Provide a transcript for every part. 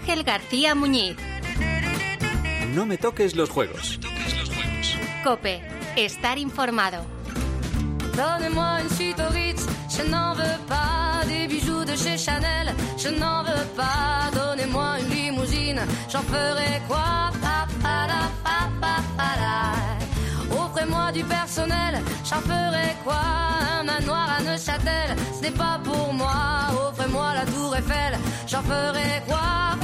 Ángel García Muñiz. No me toques los juegos. COPE. Estar informado. Donnez-moi une suite au Ritz, je n'en veux pas des bijoux de chez Chanel, je n'en veux pas. Donnez-moi une limousine, j'en ferai quoi? Offrez-moi du personnel, j'en ferai quoi? Un manoir à Neuchâtel, ce n'est pas pour moi. Offrez-moi la Tour Eiffel, j'en ferai quoi?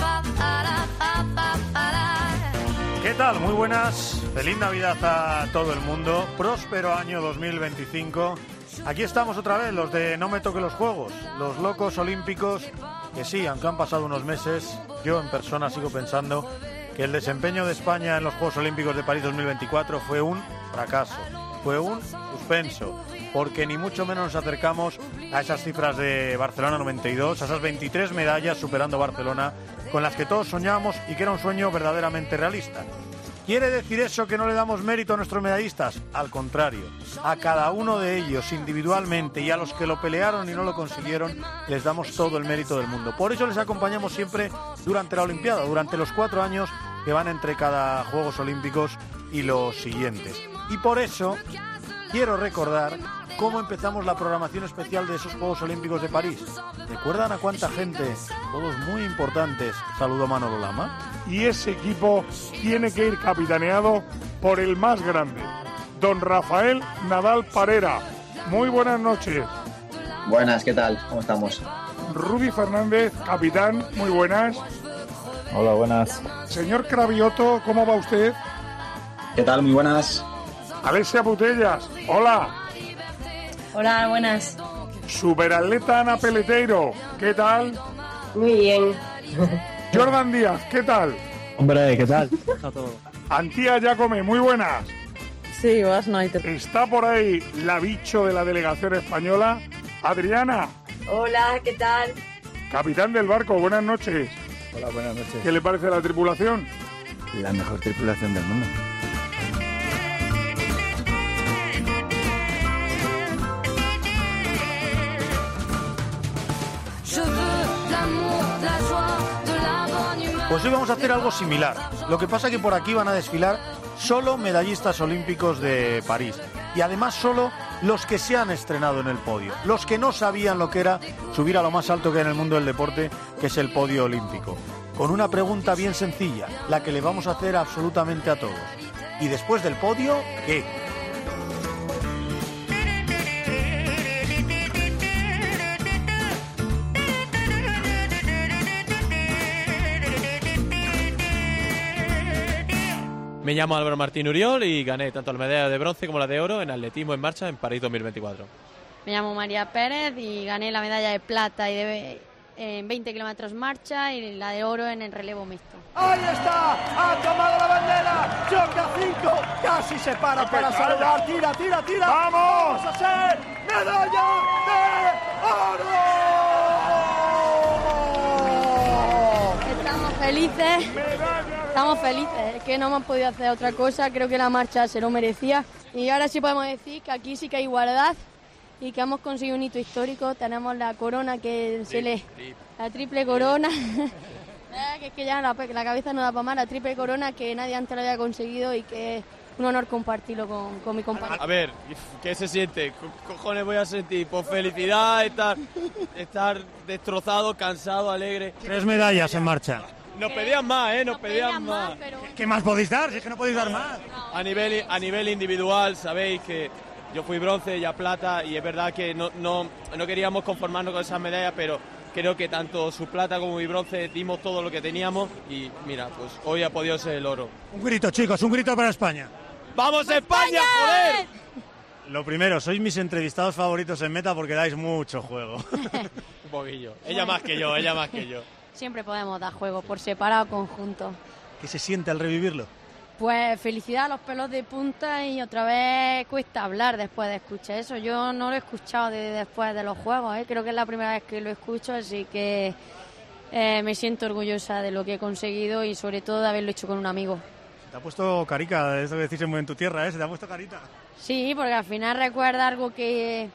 ¿Qué tal? Muy buenas. Feliz Navidad a todo el mundo. Próspero año 2025. Aquí estamos otra vez, los de No me toque los juegos, los locos olímpicos, que sí, aunque han pasado unos meses, yo en persona sigo pensando que el desempeño de España en los Juegos Olímpicos de París 2024 fue un fracaso, fue un suspenso, porque ni mucho menos nos acercamos a esas cifras de Barcelona 92, a esas 23 medallas superando Barcelona, con las que todos soñábamos y que era un sueño verdaderamente realista. ¿Quiere decir eso que no le damos mérito a nuestros medallistas? Al contrario, a cada uno de ellos individualmente y a los que lo pelearon y no lo consiguieron, les damos todo el mérito del mundo. Por eso les acompañamos siempre durante la Olimpiada, durante los 4 años que van entre cada Juegos Olímpicos y los siguientes. Y por eso quiero recordar cómo empezamos la programación especial de esos Juegos Olímpicos de París. ¿Recuerdan a cuánta gente, todos muy importantes, saludó Manolo Lama? Y ese equipo tiene que ir capitaneado por el más grande, don Rafael Nadal Parera. Muy buenas noches. Buenas, ¿qué tal? ¿Cómo estamos? Rudy Fernández, capitán, muy buenas. Hola, buenas. Señor Cravioto, ¿cómo va usted? ¿Qué tal? Muy buenas. Alessia Butellas, hola. Hola, buenas. Superatleta Ana Peleteiro, ¿qué tal? Muy bien. Jordan Díaz, ¿qué tal? Hombre, ¿qué tal? Antía Jacome, muy buenas. Sí, buenas noches. Está por ahí la bicho de la delegación española, Adriana. Hola, ¿qué tal? Capitán del barco, buenas noches. Hola, buenas noches. ¿Qué le parece la tripulación? La mejor tripulación del mundo. Pues hoy vamos a hacer algo similar. Lo que pasa es que por aquí van a desfilar solo medallistas olímpicos de París. Y además solo los que se han estrenado en el podio. Los que no sabían lo que era subir a lo más alto que hay en el mundo del deporte, que es el podio olímpico. Con una pregunta bien sencilla, la que le vamos a hacer absolutamente a todos. ¿Y después del podio, qué? Me llamo Álvaro Martín Uriol y gané tanto la medalla de bronce como la de oro en atletismo en marcha en París 2024. Me llamo María Pérez y gané la medalla de plata en 20 kilómetros marcha y la de oro en el relevo mixto. ¡Ahí está! ¡Ha tomado la bandera! ¡Choca 5! ¡Casi se para saludar! ¡Tira! ¡Vamos! ¡Vamos a ser medalla de oro! Estamos felices. Estamos felices, es que no hemos podido hacer otra cosa, creo que la marcha se lo merecía y ahora sí podemos decir que aquí sí que hay igualdad y que hemos conseguido un hito histórico, tenemos la corona la triple corona, que es que ya la cabeza no da para más, la triple corona que nadie antes lo había conseguido y que es un honor compartirlo con mi compañero. A ver, ¿qué se siente? ¿Qué cojones voy a sentir? Pues felicidad, estar destrozado, cansado, alegre. 3 medallas en marcha. Nos pedían más, nos pedían más. Pero... ¿Qué más podéis dar? Si es que no podéis dar más. A nivel individual, sabéis que yo fui bronce, ella plata, y es verdad que no queríamos conformarnos con esas medallas, pero creo que tanto su plata como mi bronce dimos todo lo que teníamos y mira, pues hoy ha podido ser el oro. Un grito, chicos, un grito para España. ¡Vamos España, joder! Lo primero, sois mis entrevistados favoritos en Meta porque dais mucho juego. Un poquillo. Ella más que yo. Siempre podemos dar juego, por separado, conjunto. ¿Qué se siente al revivirlo? Pues felicidad a los pelos de punta y otra vez cuesta hablar después de escuchar eso. Yo no lo he escuchado después de los juegos, creo que es la primera vez que lo escucho, así que me siento orgullosa de lo que he conseguido y sobre todo de haberlo hecho con un amigo. Te ha puesto carica, eso que decís en tu tierra, ¿eh? Se te ha puesto carita. Sí, porque al final recuerda algo que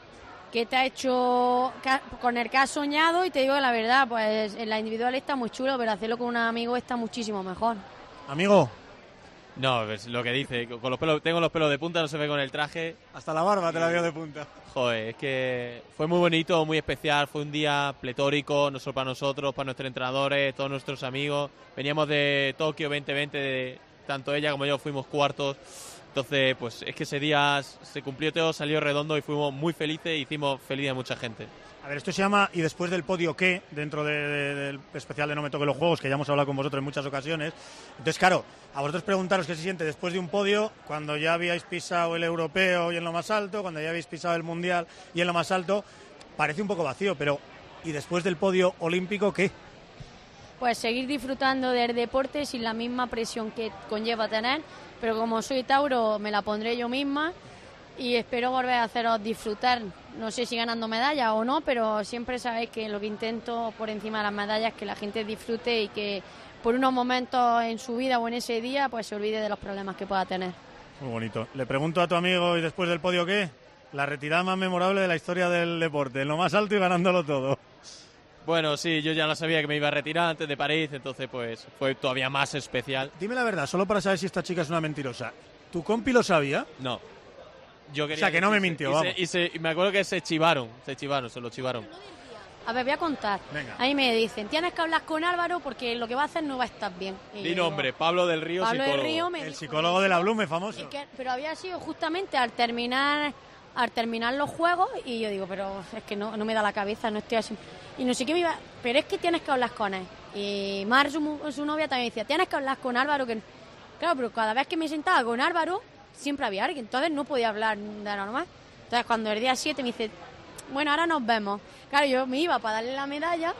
qué te ha hecho, con el que has soñado, y te digo la verdad, pues en la individual está muy chulo, pero hacerlo con un amigo está muchísimo mejor. Amigo. No, es lo que dice, con los pelos, tengo los pelos de punta, no se ve con el traje. Hasta la barba te la veo de punta. Joder, es que fue muy bonito, muy especial, fue un día pletórico, no solo para nosotros, para nuestros entrenadores, todos nuestros amigos. Veníamos de Tokio 2020, tanto ella como yo fuimos cuartos, entonces pues es que ese día se cumplió todo, salió redondo y fuimos muy felices e hicimos feliz a mucha gente. A ver, esto se llama ¿y después del podio qué? Dentro del especial de No me toque los juegos, que ya hemos hablado con vosotros en muchas ocasiones. Entonces, claro, a vosotros preguntaros qué se siente después de un podio, cuando ya habíais pisado el europeo y en lo más alto, cuando ya habéis pisado el mundial y en lo más alto, parece un poco vacío, pero ¿y después del podio olímpico qué? Pues seguir disfrutando del deporte sin la misma presión que conlleva tener, pero como soy Tauro me la pondré yo misma y espero volver a haceros disfrutar, no sé si ganando medallas o no, pero siempre sabéis que lo que intento por encima de las medallas es que la gente disfrute y que por unos momentos en su vida o en ese día pues se olvide de los problemas que pueda tener. Muy bonito. Le pregunto a tu amigo, ¿y después del podio qué? La retirada más memorable de la historia del deporte, en lo más alto y ganándolo todo. Bueno, sí, yo ya no sabía que me iba a retirar antes de París, entonces pues fue todavía más especial. Dime la verdad, solo para saber si esta chica es una mentirosa. ¿Tu compi lo sabía? No. Yo quería, o sea, que no me mintió, vamos. Y me acuerdo que se lo chivaron. A ver, voy a contar. Venga. Ahí me dicen, tienes que hablar con Álvaro porque lo que va a hacer no va a estar bien. Di nombre, Pablo del Río, Pablo psicólogo. Del Río el psicólogo de la Blume, famoso. Pero había sido justamente al terminar los juegos y yo digo, pero es que no me da la cabeza, no estoy así. Y no sé qué me iba, pero es que tienes que hablar con él. Y Mar, su novia, también decía, tienes que hablar con Álvaro. Claro, pero cada vez que me sentaba con Álvaro, siempre había alguien, entonces no podía hablar de normal. Entonces cuando el día 7 me dice, bueno, ahora nos vemos. Claro, yo me iba para darle la medalla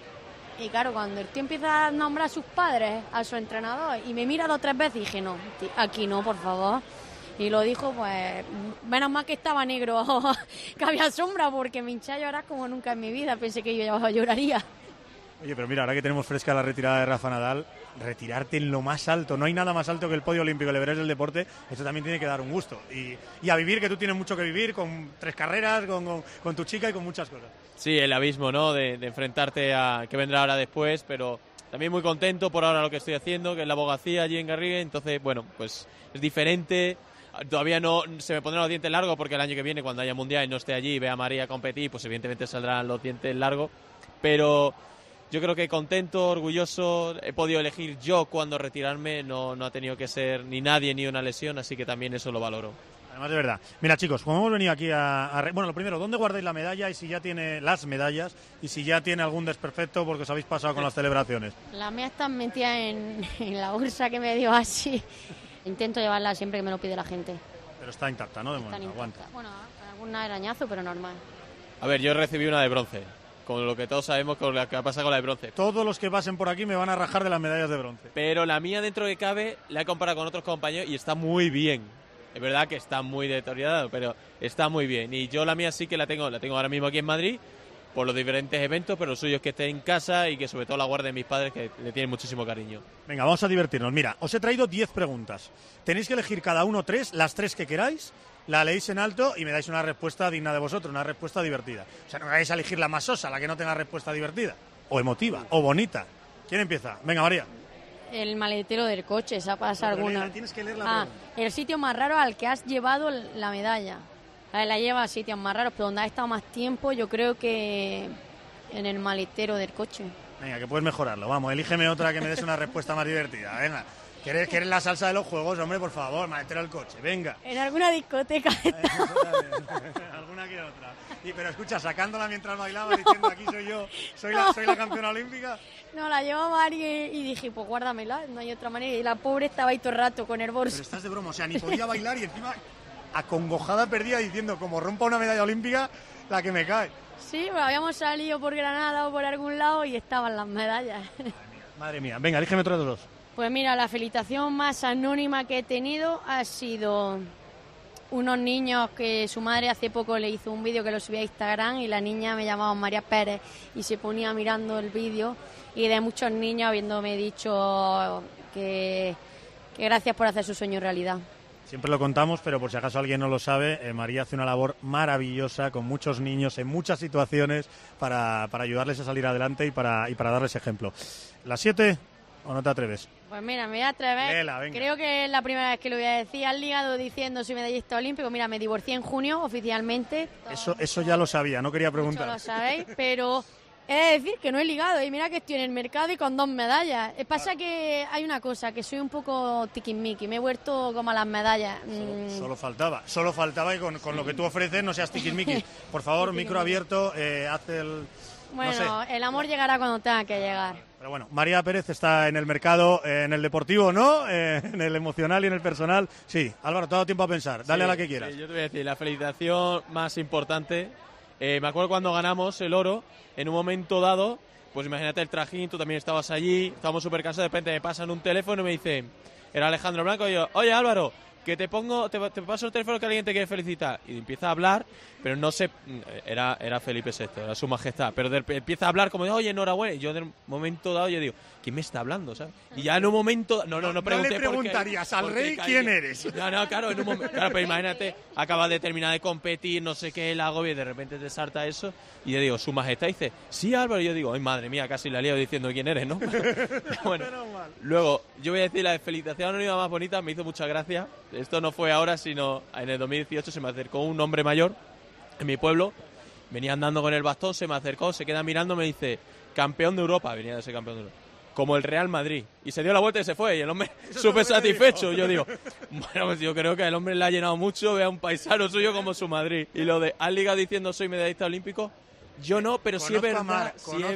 y claro, cuando el tío empieza a nombrar a sus padres, a su entrenador, y me mira 2 o 3 veces y dije, no, aquí no, por favor. Y lo dijo, pues, menos mal que estaba negro, que había sombra, porque me hinché a llorar como nunca en mi vida, pensé que yo lloraría. Oye, pero mira, ahora que tenemos fresca la retirada de Rafa Nadal, retirarte en lo más alto, no hay nada más alto que el podio olímpico, el Everest del deporte, esto también tiene que dar un gusto. Y a vivir, que tú tienes mucho que vivir, con 3 carreras, con tu chica y con muchas cosas. Sí, el abismo, ¿no?, de enfrentarte a que vendrá ahora después, pero también muy contento por ahora lo que estoy haciendo, que es la abogacía allí en Garrigue, entonces, bueno, pues es diferente. Todavía no se me pondrán los dientes largos porque el año que viene, cuando haya mundial y no esté allí y vea a María competir, pues evidentemente saldrán los dientes largos, pero yo creo que contento, orgulloso, he podido elegir yo cuándo retirarme, no ha tenido que ser ni nadie ni una lesión, así que también eso lo valoro. Además, de verdad. Mira, chicos, como hemos venido aquí bueno, lo primero, ¿dónde guardáis la medalla y si ya tiene las medallas y si ya tiene algún desperfecto porque os habéis pasado con las celebraciones? Las mías están metidas en la bolsa que me dio así. Intento llevarla siempre que me lo pide la gente. Pero está intacta, ¿no? De momento, aguanta. Bueno, con algún arañazo, pero normal. A ver, yo recibí una de bronce, con lo que todos sabemos con lo que ha pasado con la de bronce. Todos los que pasen por aquí me van a rajar de las medallas de bronce. Pero la mía, dentro de cabe, la he comparado con otros compañeros y está muy bien. Es verdad que está muy deteriorado, pero está muy bien. Y yo la mía sí que la tengo ahora mismo aquí en Madrid, por los diferentes eventos, pero lo suyo es que esté en casa y que sobre todo la guarden mis padres, que le tienen muchísimo cariño. Venga, vamos a divertirnos. Mira, os he traído 10 preguntas. Tenéis que elegir cada uno 3, las 3 que queráis, la leéis en alto y me dais una respuesta digna de vosotros, una respuesta divertida. O sea, no vais a elegir la más sosa, la que no tenga respuesta divertida, o emotiva, o bonita. ¿Quién empieza? Venga, María. El maletero del coche, esa pasa alguna. Tienes que leer la pregunta. El sitio más raro al que has llevado la medalla. La lleva a sitios más raros, pero donde has estado más tiempo, yo creo que en el maletero del coche. Venga, que puedes mejorarlo. Vamos, elígeme otra que me des una respuesta más divertida. Venga, ¿quieres la salsa de los juegos? Hombre, por favor, maletero del coche. Venga. En alguna discoteca alguna que otra. Pero escucha, sacándola mientras bailaba, diciendo aquí soy yo, soy la campeona olímpica. No, la llevaba alguien y dije, pues guárdamela, no hay otra manera. Y la pobre estaba ahí todo el rato con el bolso. Pero estás de broma, o sea, ni podía bailar y encima acongojada perdida diciendo, como rompa una medalla olímpica, la que me cae. Sí, pues habíamos salido por Granada o por algún lado y estaban las medallas. Madre mía. Venga, elígeme otro de los dos. Pues mira, la felicitación más anónima que he tenido ha sido unos niños que su madre hace poco le hizo un vídeo que lo subía a Instagram y la niña me llamaba María Pérez y se ponía mirando el vídeo, y de muchos niños habiéndome dicho que gracias por hacer su sueño realidad. Siempre lo contamos, pero por si acaso alguien no lo sabe, María hace una labor maravillosa con muchos niños en muchas situaciones para ayudarles a salir adelante y para darles ejemplo. ¿Las 7 o no te atreves? Pues mira, me voy a atrever. Léela, venga. Creo que es la primera vez que lo voy a decir. Has ligado diciendo soy medallista olímpico. Mira, me divorcié en junio oficialmente. Eso ya lo sabía, no quería preguntar. Mucho lo sabéis, pero he de decir que no he ligado. Y mira que estoy en el mercado y con 2 medallas. Pasa que hay una cosa, que soy un poco tiquismiqui. Me he vuelto como a las medallas. Solo faltaba y con lo que tú ofreces no seas tiquismiqui. Por favor, micro abierto, haz el... Bueno, no sé. El amor llegará cuando tenga que llegar. Pero bueno, María Pérez está en el mercado, en el deportivo, ¿no? En el emocional y en el personal. Sí, Álvaro, te ha dado tiempo a pensar. Dale a la que quieras. Sí, yo te voy a decir, la felicitación más importante. Me acuerdo cuando ganamos el oro, en un momento dado, pues imagínate el trajín, tú también estabas allí, estábamos súper cansados, de repente me pasan un teléfono y me dicen, era Alejandro Blanco, y yo, oye Álvaro, que te paso el teléfono que alguien te quiere felicitar. Y empieza a hablar, pero no sé, era Felipe VI, era su majestad, pero empieza a hablar como de, oye, enhorabuena. Y yo en un momento dado yo digo, ¿quién me está hablando? ¿Sabes? Y ya en un momento, no pregunté. No le preguntarías al rey quién eres. No, claro, en un momento, claro, pero imagínate, acabas de terminar de competir, no sé qué, el agobio, y de repente te salta eso, y yo digo, su majestad, dice, sí Álvaro, y yo digo, ay madre mía, casi la lío diciendo quién eres, ¿no? Bueno, luego, yo voy a decir la felicitación anónima más bonita, me hizo mucha gracia. Esto no fue ahora, sino en el 2018 se me acercó un hombre mayor en mi pueblo, venía andando con el bastón, se me acercó, se queda mirando, me dice, campeón de Europa, venía de ser campeón de Europa, como el Real Madrid, y se dio la vuelta y se fue, y el hombre súper satisfecho. Yo digo, bueno, pues yo creo que el hombre le ha llenado mucho, ve a un paisano suyo como su Madrid. Y lo de, ¿has ligado diciendo soy medallista olímpico? Yo no, pero sí es verdad,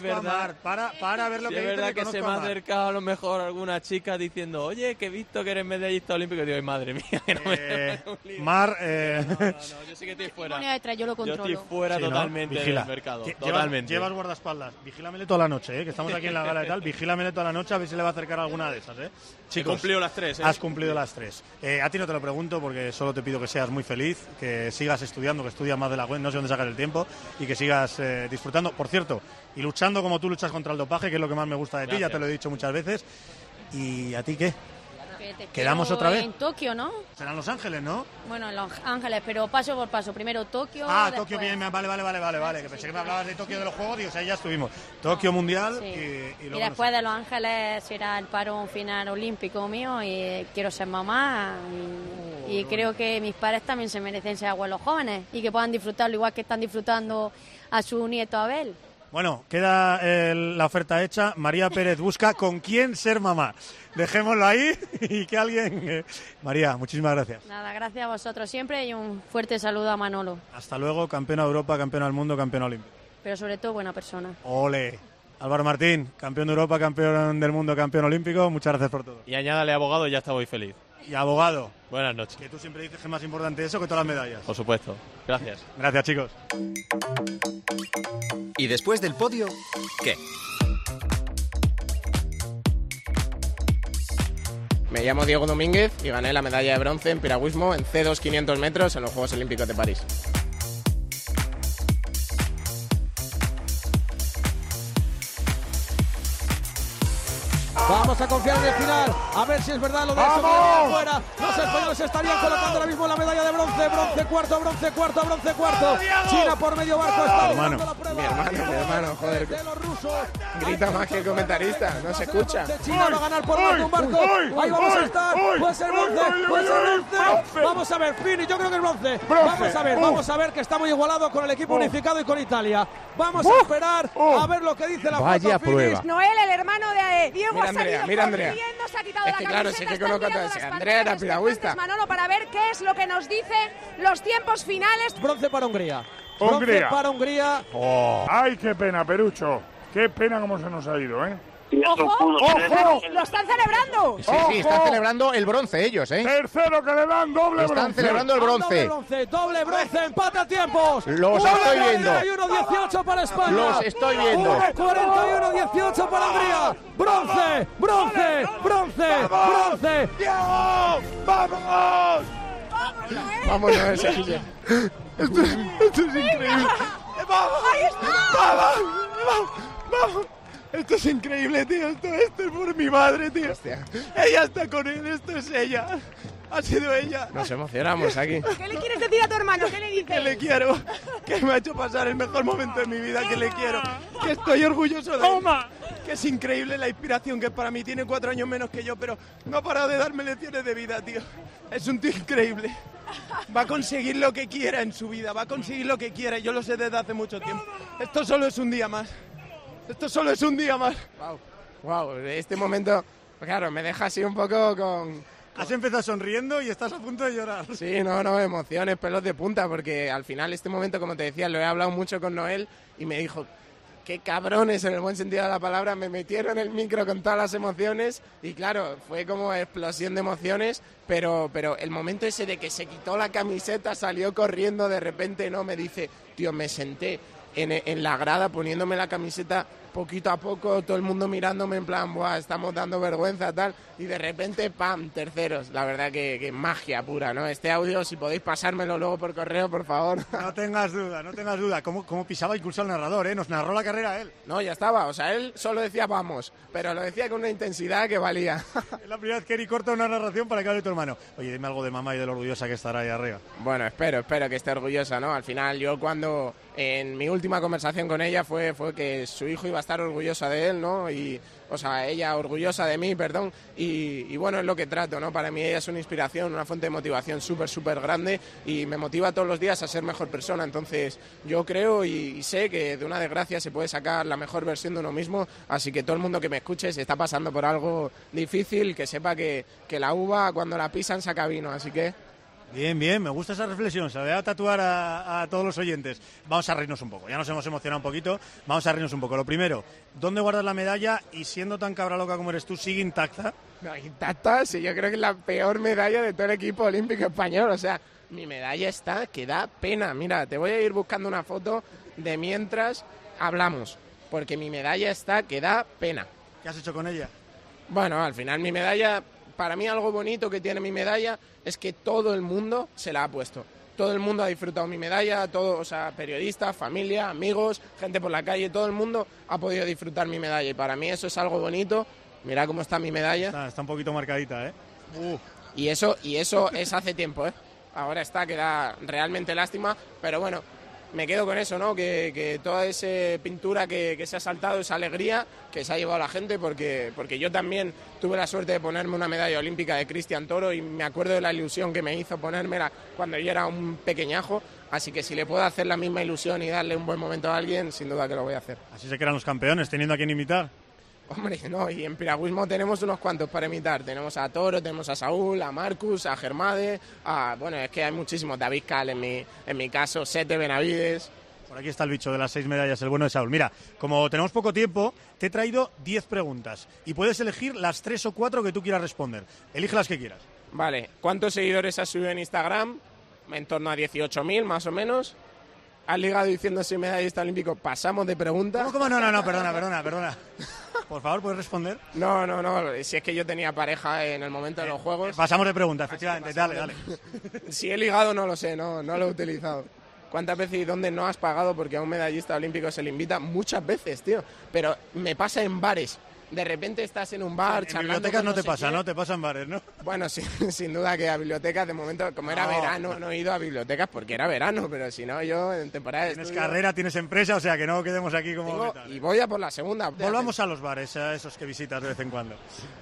para ver lo que es verdad que se me ha acercado a lo mejor alguna chica diciendo, oye, que he visto que eres medallista olímpico, y digo, ay, madre mía, que no me Mar, no, yo sí que estoy fuera. Yo lo controlo. Yo estoy fuera totalmente del mercado, totalmente. Llevas guardaespaldas, vigílamele toda la noche, que estamos aquí en la gala y tal, vigílamele toda la noche a ver si le va a acercar alguna de esas, Chicos, he cumplido las 3, Has cumplido las 3. A ti no te lo pregunto porque solo te pido que seas muy feliz, que sigas estudiando, que estudias más de la cuenta, no sé dónde sacas el tiempo, y que sigas disfrutando, por cierto, y luchando como tú luchas contra el dopaje, que es lo que más me gusta de ti, ya te lo he dicho muchas veces. ¿Y a ti qué? ¿Quedamos otra vez? En Tokio, ¿no? Serán Los Ángeles, ¿no? Bueno, en Los Ángeles, pero paso por paso. Primero Tokio. Tokio, bien, vale. Que pensé que me hablabas de Tokio de los Juegos, digo, o sea, ya estuvimos. Tokio Mundial y luego... Y después de Los Ángeles será el parón final olímpico mío y quiero ser mamá y creo que mis padres también se merecen ser abuelos jóvenes y que puedan disfrutarlo igual que están disfrutando a su nieto Abel. Bueno, queda la oferta hecha. María Pérez busca con quién ser mamá. Dejémoslo ahí y que alguien... María, muchísimas gracias. Nada, gracias a vosotros siempre y un fuerte saludo a Manolo. Hasta luego, campeona de Europa, campeona del mundo, campeona olímpica. Pero sobre todo buena persona. ¡Ole! Álvaro Martín, campeón de Europa, campeón del mundo, campeón olímpico. Muchas gracias por todo. Y añádale abogado y ya está muy feliz. Y abogado. Buenas noches. Que tú siempre dices que es más importante eso que todas las medallas. Por supuesto. Gracias. Gracias, chicos. ¿Y después del podio, qué? Me llamo Diego Domínguez y gané la medalla de bronce en piragüismo en C2 500 metros en los Juegos Olímpicos de París. Vamos a confiar en el final, a ver si es verdad lo de eso que fuera. Los españoles estarían colocando ahora mismo la medalla de bronce, bronce cuarto. China por medio barco está hermano. Mi hermano, joder. Grita más que el comentarista, no se escucha. China va a ganar por un barco. Ahí vamos a estar. Puede ser bronce. Vamos a ver, Fini, yo creo que es bronce. Vamos a ver que está muy igualado con el equipo unificado y con Italia. Vamos a esperar a ver lo que dice la Vaya prueba. Noel, el hermano de Diego, Mira Andrea. Se ha quitado es que la claro, sí que conozco a todos. Andrea era piragüista. Manolo, para ver qué es lo que nos dicen los tiempos finales. Bronce para Hungría. Bronce para Hungría. ¡Ay, qué pena, Perucho! Qué pena cómo se nos ha ido, ¿eh? ¡Ojo! ¡Lo están celebrando! Sí, están celebrando el bronce ellos, ¿eh? Tercero que le dan, doble bronce. Están celebrando el bronce. Doble bronce, empate a tiempos. Los estoy viendo. 41-18 para España. Los estoy viendo. 41-18 para Hungría. Bronce. ¡Diego! ¡Vamos! Vamos, Sergio. Esto es increíble. ¡Vamos! ¡Ahí está! ¡Vamos! Esto es increíble, tío. Esto es por mi madre, tío. Hostia. Ella está con él, esto es ella. Ha sido ella. Nos emocionamos aquí. ¿Qué le quieres decir a tu hermano? ¿Qué le dices? Que le quiero, que me ha hecho pasar el mejor momento de mi vida, que le quiero, que estoy orgulloso de él, que es increíble la inspiración que es para mí. Tiene 4 años menos que yo, pero no ha parado de darme lecciones de vida, tío. Es un tío increíble. Va a conseguir lo que quiera en su vida, va a conseguir lo que quiera. Yo lo sé desde hace mucho tiempo. Esto solo es un día más. Esto solo es un día más. Wow, este momento, claro, me deja así un poco con... Has empezado sonriendo y estás a punto de llorar. Sí, no, emociones, pelos de punta, porque al final este momento, como te decía, lo he hablado mucho con Noel y me dijo, qué cabrones, en el buen sentido de la palabra, me metieron el micro con todas las emociones y claro, fue como explosión de emociones, pero el momento ese de que se quitó la camiseta, salió corriendo de repente, no, me dice, tío, me senté en la grada poniéndome la camiseta poquito a poco, todo el mundo mirándome en plan, buah, estamos dando vergüenza, tal, y de repente, ¡pam!, terceros. La verdad que magia pura, ¿no? Este audio, si podéis pasármelo luego por correo, por favor. No tengas duda. ¿Cómo pisaba incluso el narrador, eh? Nos narró la carrera él. No, ya estaba, o sea, él solo decía vamos, pero lo decía con una intensidad que valía. Es la primera vez que Eri corta una narración para que hable tu hermano. Oye, dime algo de mamá y de lo orgullosa que estará ahí arriba. Bueno, espero que esté orgullosa, ¿no? Al final, yo cuando... En mi última conversación con ella fue que su hijo iba a estar orgullosa de él, ¿no? Y, o sea, ella orgullosa de mí, perdón. Y bueno, es lo que trato, ¿no? Para mí ella es una inspiración, una fuente de motivación súper grande y me motiva todos los días a ser mejor persona. Entonces, yo creo y sé que de una desgracia se puede sacar la mejor versión de uno mismo. Así que todo el mundo que me escuche, si está pasando por algo difícil, que sepa que la uva cuando la pisan saca vino. Así que... Bien, me gusta esa reflexión, se la voy a tatuar a todos los oyentes. Vamos a reírnos un poco, ya nos hemos emocionado un poquito, vamos a reírnos un poco. Lo primero, ¿dónde guardas la medalla? Y siendo tan cabra loca como eres tú, ¿sigue intacta? No, intacta, sí, yo creo que es la peor medalla de todo el equipo olímpico español, o sea, mi medalla está que da pena. Mira, te voy a ir buscando una foto de mientras hablamos, porque mi medalla está que da pena. ¿Qué has hecho con ella? Bueno, al final mi medalla... Para mí algo bonito que tiene mi medalla es que todo el mundo se la ha puesto. Todo el mundo ha disfrutado mi medalla, todo, o sea, periodistas, familia, amigos, gente por la calle, todo el mundo ha podido disfrutar mi medalla. Y para mí eso es algo bonito. Mira cómo está mi medalla. Está un poquito marcadita, ¿eh? Y eso es hace tiempo, ¿eh? Ahora está, que da realmente lástima, pero bueno, me quedo con eso, ¿no? Que toda esa pintura que se ha saltado, esa alegría que se ha llevado la gente, porque yo también tuve la suerte de ponerme una medalla olímpica de Cristian Toro y me acuerdo de la ilusión que me hizo ponérmela cuando yo era un pequeñajo, así que si le puedo hacer la misma ilusión y darle un buen momento a alguien, sin duda que lo voy a hacer. Así se crean los campeones, teniendo a quien imitar. Hombre, no, y en piragüismo tenemos unos cuantos para imitar. Tenemos a Toro, tenemos a Saúl, a Marcus, a Germade, bueno, es que hay muchísimos. David Cal en mi caso, Sete Benavides. Por aquí está el bicho de las 6 medallas, el bueno de Saúl. Mira, como tenemos poco tiempo, te he traído 10 preguntas y puedes elegir las 3 o 4 que tú quieras responder. Elige las que quieras. Vale, ¿cuántos seguidores has subido en Instagram? En torno a 18.000, más o menos. ¿Has ligado diciendo soy medallista olímpico? ¿Pasamos de pregunta? ¿Cómo? No, perdona. Por favor, ¿puedes responder? No, si es que yo tenía pareja en el momento de los Juegos. Pasamos de pregunta, efectivamente, dale. Si he ligado no lo sé, no lo he utilizado. ¿Cuántas veces y dónde no has pagado porque a un medallista olímpico se le invita? Muchas veces, tío. Pero me pasa en bares. De repente estás en un bar charlando. En bibliotecas no te pasa, ¿no? Te pasa en bares, ¿no? Bueno, sí, sin duda que a bibliotecas, de momento, como era verano, no he ido a bibliotecas porque era verano, pero si no, yo en temporada de Tienes estudio... carrera, tienes empresa, o sea que no quedemos aquí como... Y voy a por la segunda. Volvamos a los bares, a esos que visitas de vez en cuando.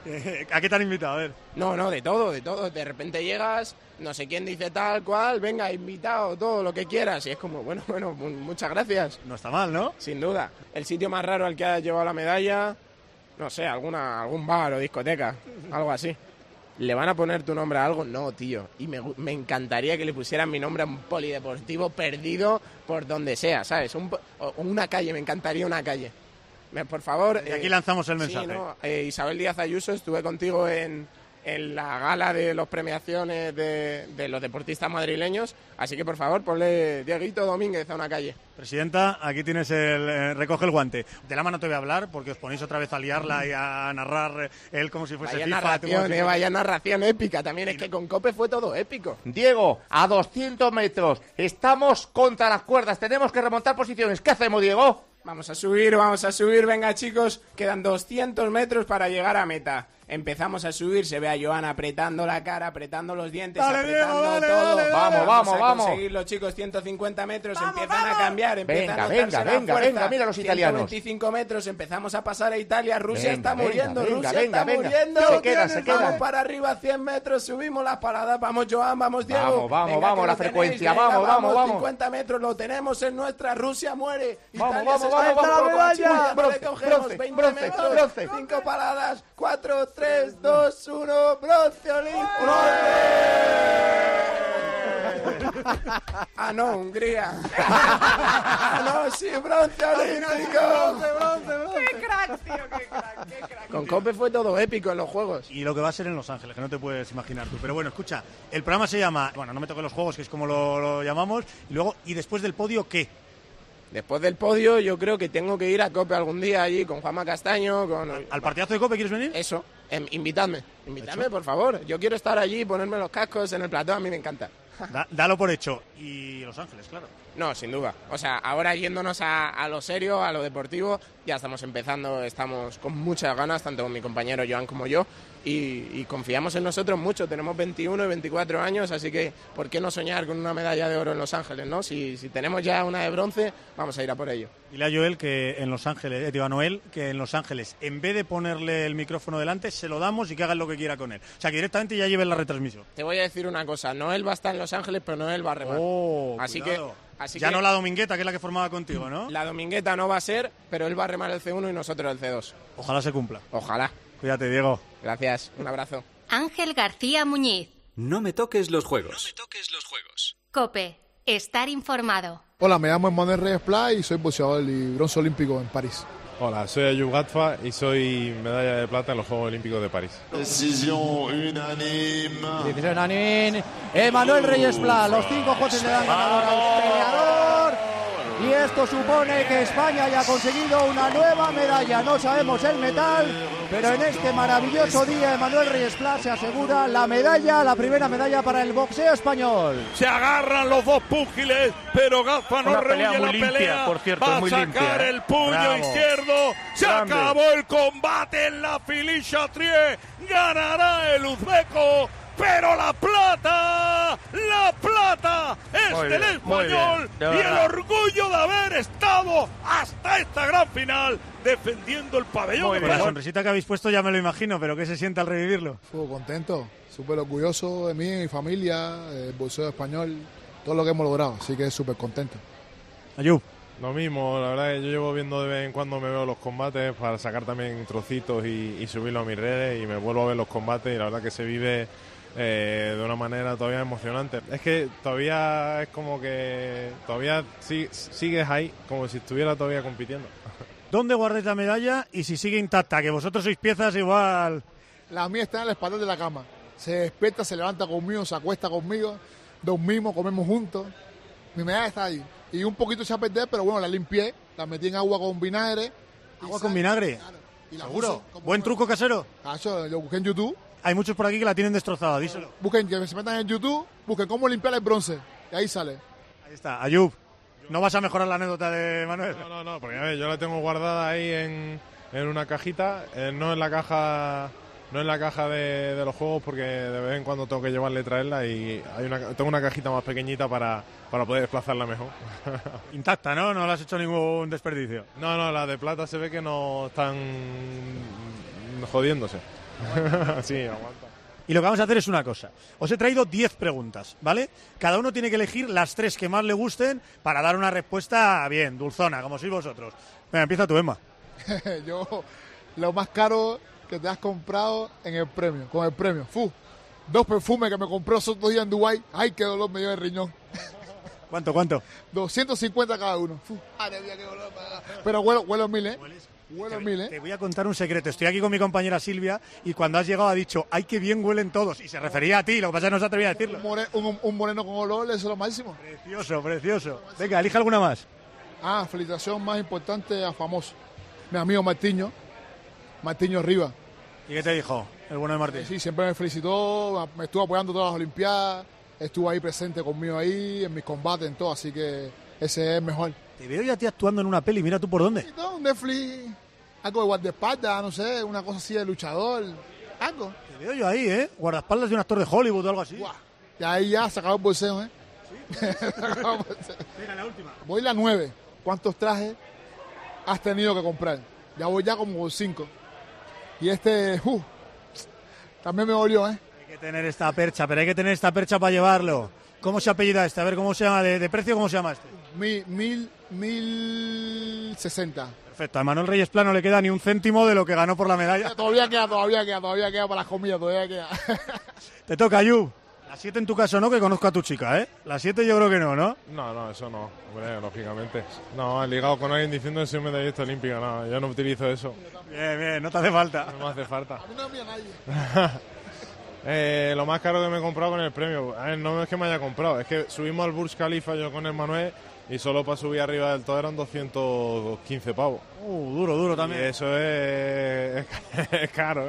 ¿A qué te han invitado? A ver. No, de todo. De repente llegas, no sé quién dice tal cual, venga, invitado, todo lo que quieras. Y es como, bueno, muchas gracias. No está mal, ¿no? Sin duda. El sitio más raro al que has llevado la medalla... No sé, algún bar o discoteca, algo así. ¿Le van a poner tu nombre a algo? No, tío. Y me encantaría que le pusieran mi nombre a un polideportivo perdido por donde sea, ¿sabes? Una calle, me encantaría una calle. Por favor... Y aquí lanzamos el mensaje. Sí, ¿no? Isabel Díaz Ayuso, estuve contigo en la gala de las premiaciones de los deportistas madrileños, así que por favor ponle Dieguito Domínguez a una calle. Presidenta, aquí tienes recoge el guante. De la mano te voy a hablar porque os ponéis otra vez a liarla y a narrar él como si fuese FIFA. Vaya narración épica también, es que con COPE fue todo épico. Diego, a 200 metros, estamos contra las cuerdas, tenemos que remontar posiciones. ¿Qué hacemos, Diego? Vamos a subir, venga chicos, quedan 200 metros para llegar a meta. Empezamos a subir, se ve a Joan apretando la cara, apretando los dientes, Dale, apretando Diego, dale, todo. dale, dale. Vamos. A conseguir los chicos 150 metros, empiezan a cambiar, empiezan a Venga, notarse la fuerza. venga, mira los italianos. 125 metros, empezamos a pasar a Italia, Rusia Venga, está muriendo, Rusia está muriendo. Se queda. Vamos para arriba, 100 metros, subimos las paradas, vamos Joan, vamos Diego. Vamos, Venga, que la lo frecuencia, tenéis, venga, vamos. 50 metros, lo tenemos en nuestra, Rusia muere. Vamos, Italia se está vamos, un poco, vamos, China, vamos, no le cogemos, 20 metros, 5 paradas, 4, 3, 2, 1, bronce olímpico. Ah, no, Hungría. No, sí, bronce olímpico. ¡Qué crack, tío! ¡Qué crack! Con Cope fue todo épico en los Juegos. Y lo que va a ser en Los Ángeles, que no te puedes imaginar tú. Pero bueno, escucha, el programa se llama, bueno, No me toques los juegos, que es como lo llamamos, y luego, ¿y después del podio qué? Después del podio yo creo que tengo que ir a Cope algún día allí con Juanma Castaño, con... ¿Al partidazo de Cope quieres venir? Eso, invitadme, por favor. Yo quiero estar allí, ponerme los cascos en el plató, a mí me encanta. Dalo por hecho. Y Los Ángeles, claro. No, sin duda. O sea, ahora yéndonos a lo serio, a lo deportivo, ya estamos empezando, estamos con muchas ganas, tanto con mi compañero Joan como yo, y confiamos en nosotros mucho. Tenemos 21 y 24 años, así que ¿por qué no soñar con una medalla de oro en Los Ángeles, no? Si tenemos ya una de bronce, vamos a ir a por ello. Dile a Joel que en Los Ángeles, a Noel, que en Los Ángeles, en vez de ponerle el micrófono delante, se lo damos y que hagan lo que quiera con él. O sea, que directamente ya lleven la retransmisión. Te voy a decir una cosa, Noel va a estar en Los Ángeles, pero Noel va a remar. Así que ya no la Domingueta, que es la que formaba contigo, ¿no? La Domingueta no va a ser, pero él va a remar el C1 y nosotros el C2. Ojalá se cumpla. Ojalá. Cuídate, Diego. Gracias, un abrazo. Ángel García Muñiz. No me toques los juegos. COPE. Estar informado. Hola, me llamo Emmanuel Reyes Pla y soy boxeador y bronce olímpico en París. Hola, soy Ayub Gatfa y soy medalla de plata en los Juegos Olímpicos de París. Decisión unánime. Decisión unánime. Emmanuel Reyes Pla, los 5 jueces le dan ganador al peleador. Y esto supone que España haya conseguido una nueva medalla. No sabemos el metal, pero en este maravilloso día Emmanuel Reyes Pla se asegura la medalla, la primera medalla para el boxeo español. Se agarran los dos púgiles, pero Gatfa no rehuye la limpia, pelea. por cierto, va a muy sacar limpia, el puño Bravo. izquierdo. Se Grande. acabó el combate en la Philippe-Chatrier. Ganará el uzbeco. Pero la plata es Muy del bien, español muy bien, de y el verdad. orgullo de haber estado hasta esta gran final defendiendo el pabellón. Muy bien, la sonrisita que habéis puesto ya me lo imagino, pero ¿qué se siente al revivirlo? Estuvo contento, súper orgulloso de mí, de mi familia, el boxeo español, todo lo que hemos logrado, así que súper contento. Ayub. Lo mismo, la verdad que yo llevo viendo de vez en cuando, me veo los combates para sacar también trocitos y subirlo a mis redes y me vuelvo a ver los combates y la verdad que se vive de una manera todavía emocionante. Es que todavía es como que todavía sigues ahí como si estuviera todavía compitiendo. ¿Dónde guardáis la medalla y si sigue intacta? Que vosotros sois piezas igual. La mía está en el espaldar de la cama, se despierta, se levanta conmigo, se acuesta conmigo, dormimos, comemos juntos, mi medalla está ahí. Y un poquito se va a perder, pero bueno, la limpié, la metí en agua con vinagre. ¿Agua con vinagre? Claro, y la ¿Seguro? puse ¿Buen truco casero? Eso, lo busqué en YouTube. Hay muchos por aquí que la tienen destrozada, díselo. Busquen, que se metan en YouTube, busquen cómo limpiar el bronce. Y ahí sale. Ahí está, Ayub. ¿No vas a mejorar la anécdota de Manuel? No, porque a ver, yo la tengo guardada ahí en una cajita, no en la caja de los juegos, porque de vez en cuando tengo que llevarle y traerla y tengo una cajita más pequeñita para poder desplazarla mejor. Intacta, ¿no? No le has hecho ningún desperdicio. No, la de plata se ve que no están jodiéndose. Sí, aguanta. Y lo que vamos a hacer es una cosa. Os he traído 10 preguntas, ¿vale? Cada uno tiene que elegir las 3 que más le gusten para dar una respuesta bien, dulzona, como sois vosotros. Venga, empieza tú, Emma. Yo, lo más caro que te has comprado con el premio. 2 perfumes que me compró esos 2 días en Dubái. Ay, qué dolor me dio el riñón. ¿Cuánto? 250 cada uno. Madre mía, qué dolor. Pero huelo 1000, ¿eh? Huelo 1000, ¿eh? Te voy a contar un secreto. Estoy aquí con mi compañera Silvia y cuando has llegado ha dicho, ¡ay, qué bien huelen todos! Y se refería a ti, lo que pasa es que no se atrevía a decirlo. Un moreno con olor, eso es lo máximo. Precioso. Venga, elige alguna más. Felicitación más importante a famoso. Mi amigo Martiño Rivas. ¿Y qué te dijo el bueno de Martín? Sí, siempre me felicitó, me estuvo apoyando todas las Olimpiadas, estuvo ahí presente conmigo ahí, en mis combates, en todo, así que ese es el mejor. Te veo ya a ti actuando en una peli, mira tú por dónde. Un Netflix, algo de guardaespaldas, no sé, una cosa así de luchador. algo. Te veo yo ahí, guardaespaldas de un actor de Hollywood o algo así. Guau. Y ahí ya se acabó el bolseo, ¿Sí? Venga, la última. Voy la 9. ¿Cuántos trajes has tenido que comprar? Ya voy ya como 5. Y también me dolió, Hay que tener esta percha, pero hay que tener esta percha para llevarlo. ¿Cómo se apellida este? A ver, ¿cómo se llama? ¿De precio cómo se llama este? 1060. Perfecto, a Manuel Reyes Plano le queda ni un céntimo de lo que ganó por la medalla. Todavía queda para las comidas, todavía queda. Te toca, Ayub. La 7 en tu caso no, que conozco a tu chica, ¿eh? La 7 yo creo que no, ¿no? No, eso no, hombre, lógicamente. No, he ligado con alguien diciendo que soy medallista olímpica, no, yo no utilizo eso. Bien, no te hace falta. No me hace falta. A mí no me nadie. Lo más caro que me he comprado con el premio, a ver, no es que me haya comprado, es que subimos al Burj Khalifa yo con el Manuel y solo para subir arriba del todo eran 215 pavos. Duro también. Y eso es caro,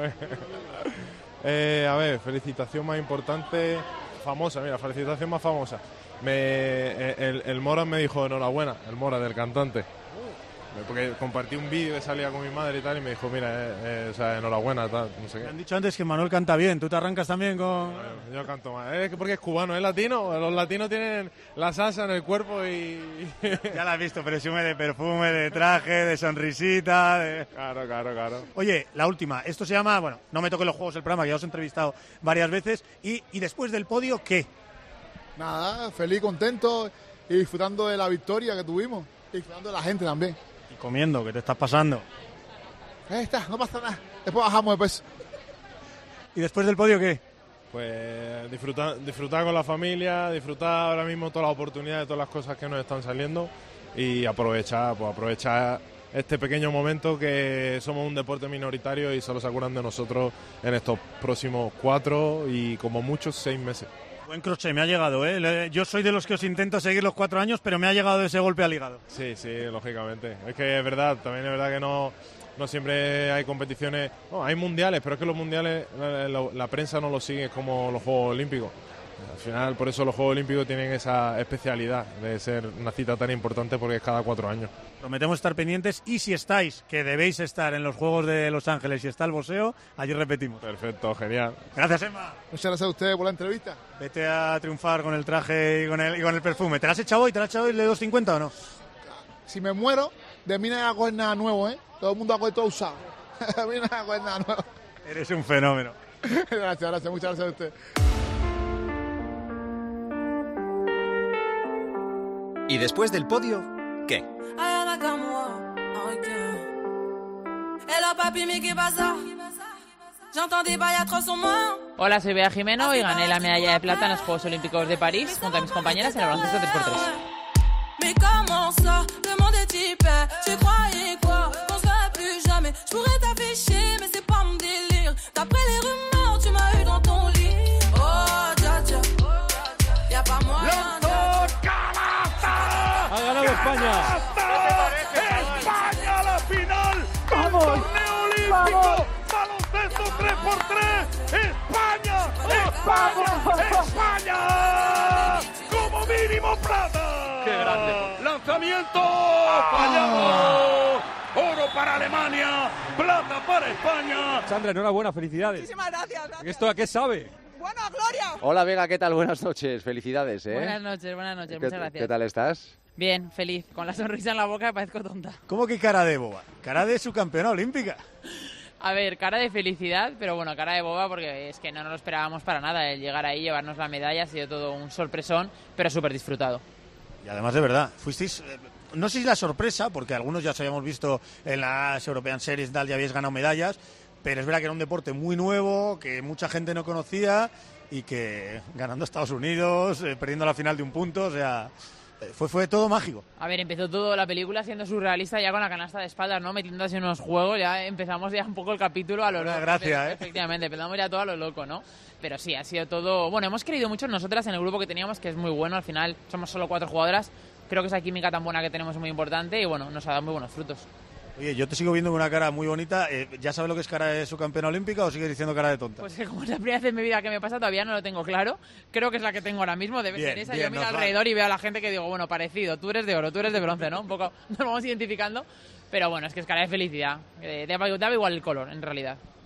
A ver, felicitación más importante, famosa, mira, felicitación más famosa. El Mora me dijo enhorabuena, el Mora del cantante. Porque compartí un vídeo que salía con mi madre y tal y me dijo, mira, enhorabuena, tal, no sé qué. Me han dicho antes que Manuel canta bien, ¿tú te arrancas también con...? Yo canto más, porque es cubano, es latino, los latinos tienen la salsa en el cuerpo y... Ya la has visto, presume de perfume, de traje, de sonrisita, Claro. Oye, la última, esto se llama, bueno, No me toquen los juegos el programa, que ya os he entrevistado varias veces, y después del podio, ¿qué? Nada, feliz, contento y disfrutando de la victoria que tuvimos, y disfrutando de la gente también. Comiendo, ¿qué te estás pasando? Ahí está, no pasa nada. Después bajamos de peso. ¿Y después del podio qué? Pues disfrutar con la familia, disfrutar ahora mismo todas las oportunidades, todas las cosas que nos están saliendo y aprovechar este pequeño momento que somos un deporte minoritario y solo se acuerdan de nosotros en estos próximos 4 y como muchos 6 meses. Buen crochet, me ha llegado, ¿eh? Yo soy de los que os intento seguir los 4 años, pero me ha llegado ese golpe al hígado. Sí, lógicamente. Es que es verdad, también es verdad que no siempre hay competiciones. No, hay mundiales, pero es que los mundiales la prensa no los sigue como los Juegos Olímpicos. Al final, por eso los Juegos Olímpicos tienen esa especialidad de ser una cita tan importante porque es cada 4 años. Prometemos estar pendientes y si estáis, que debéis estar en los Juegos de Los Ángeles y está el boxeo, allí repetimos. Perfecto, genial. Gracias, Emma. Muchas gracias a ustedes por la entrevista. Vete a triunfar con el traje y con el perfume. ¿Te la has echado hoy? ¿Te la has echado hoy de 250 o no? Si me muero, de mí no voy a coger nada nuevo, ¿eh? Todo el mundo va a coger todo usado. De mí no voy a coger nada nuevo. Eres un fenómeno. Gracias, muchas gracias a usted. ¿Y después del podio, qué? Hola, soy Bea Jimeno y gané la medalla de plata en los Juegos Olímpicos de París junto a mis compañeras en el baloncesto 3x3. ¡Ha ganado España! ¡España a la final! ¡Vamos! ¡Torneo olímpico! ¡Baloncesto 3x3! ¡España! ¡Como mínimo plata! ¡Qué grande! ¡Lanzamiento! ¡Fallado! ¡Oro para Alemania! ¡Plata para España! Sandra, enhorabuena, felicidades. Muchísimas gracias. ¿Esto a qué sabe? Bueno, Gloria. Hola, Vega, ¿qué tal? Buenas noches, felicidades, ¿eh? Buenas noches, muchas gracias. ¿Qué tal estás? Bien, feliz, con la sonrisa en la boca, parezco tonta. ¿Cómo que cara de boba? Cara de subcampeona olímpica. A ver, cara de felicidad, pero bueno, cara de boba porque es que no nos lo esperábamos para nada. El llegar ahí, llevarnos la medalla, ha sido todo un sorpresón, pero súper disfrutado. Y además, de verdad, fuisteis... No sé si la sorpresa, porque algunos ya os habíamos visto en las European Series, ya habéis ganado medallas, pero es verdad que era un deporte muy nuevo, que mucha gente no conocía y que ganando a Estados Unidos, perdiendo la final de un punto, o sea... Fue todo mágico. A ver, empezó todo la película siendo surrealista ya con la canasta de espadas, ¿no? Metiéndose en unos juegos, ya empezamos ya un poco el capítulo a lo loco. Gracias, Efectivamente, empezamos ya todo a lo loco, ¿no? Pero sí, ha sido todo... Bueno, hemos creído mucho nosotras en el grupo que teníamos, que es muy bueno, al final somos solo 4 jugadoras. Creo que esa química tan buena que tenemos es muy importante y bueno, nos ha dado muy buenos frutos. Oye, yo te sigo viendo con una cara muy bonita. ¿Ya sabes lo que es cara de subcampeona olímpica o sigues diciendo cara de tonta? Pues que como es la primera vez en mi vida que me pasa, todavía no lo tengo claro. Creo que es la que tengo ahora mismo, debe ser esa. Yo miro alrededor y veo a la gente que digo, bueno, parecido, tú eres de oro, tú eres de bronce, ¿no? Un poco nos vamos identificando, pero bueno, es que es cara de felicidad. Daba igual el color, en realidad.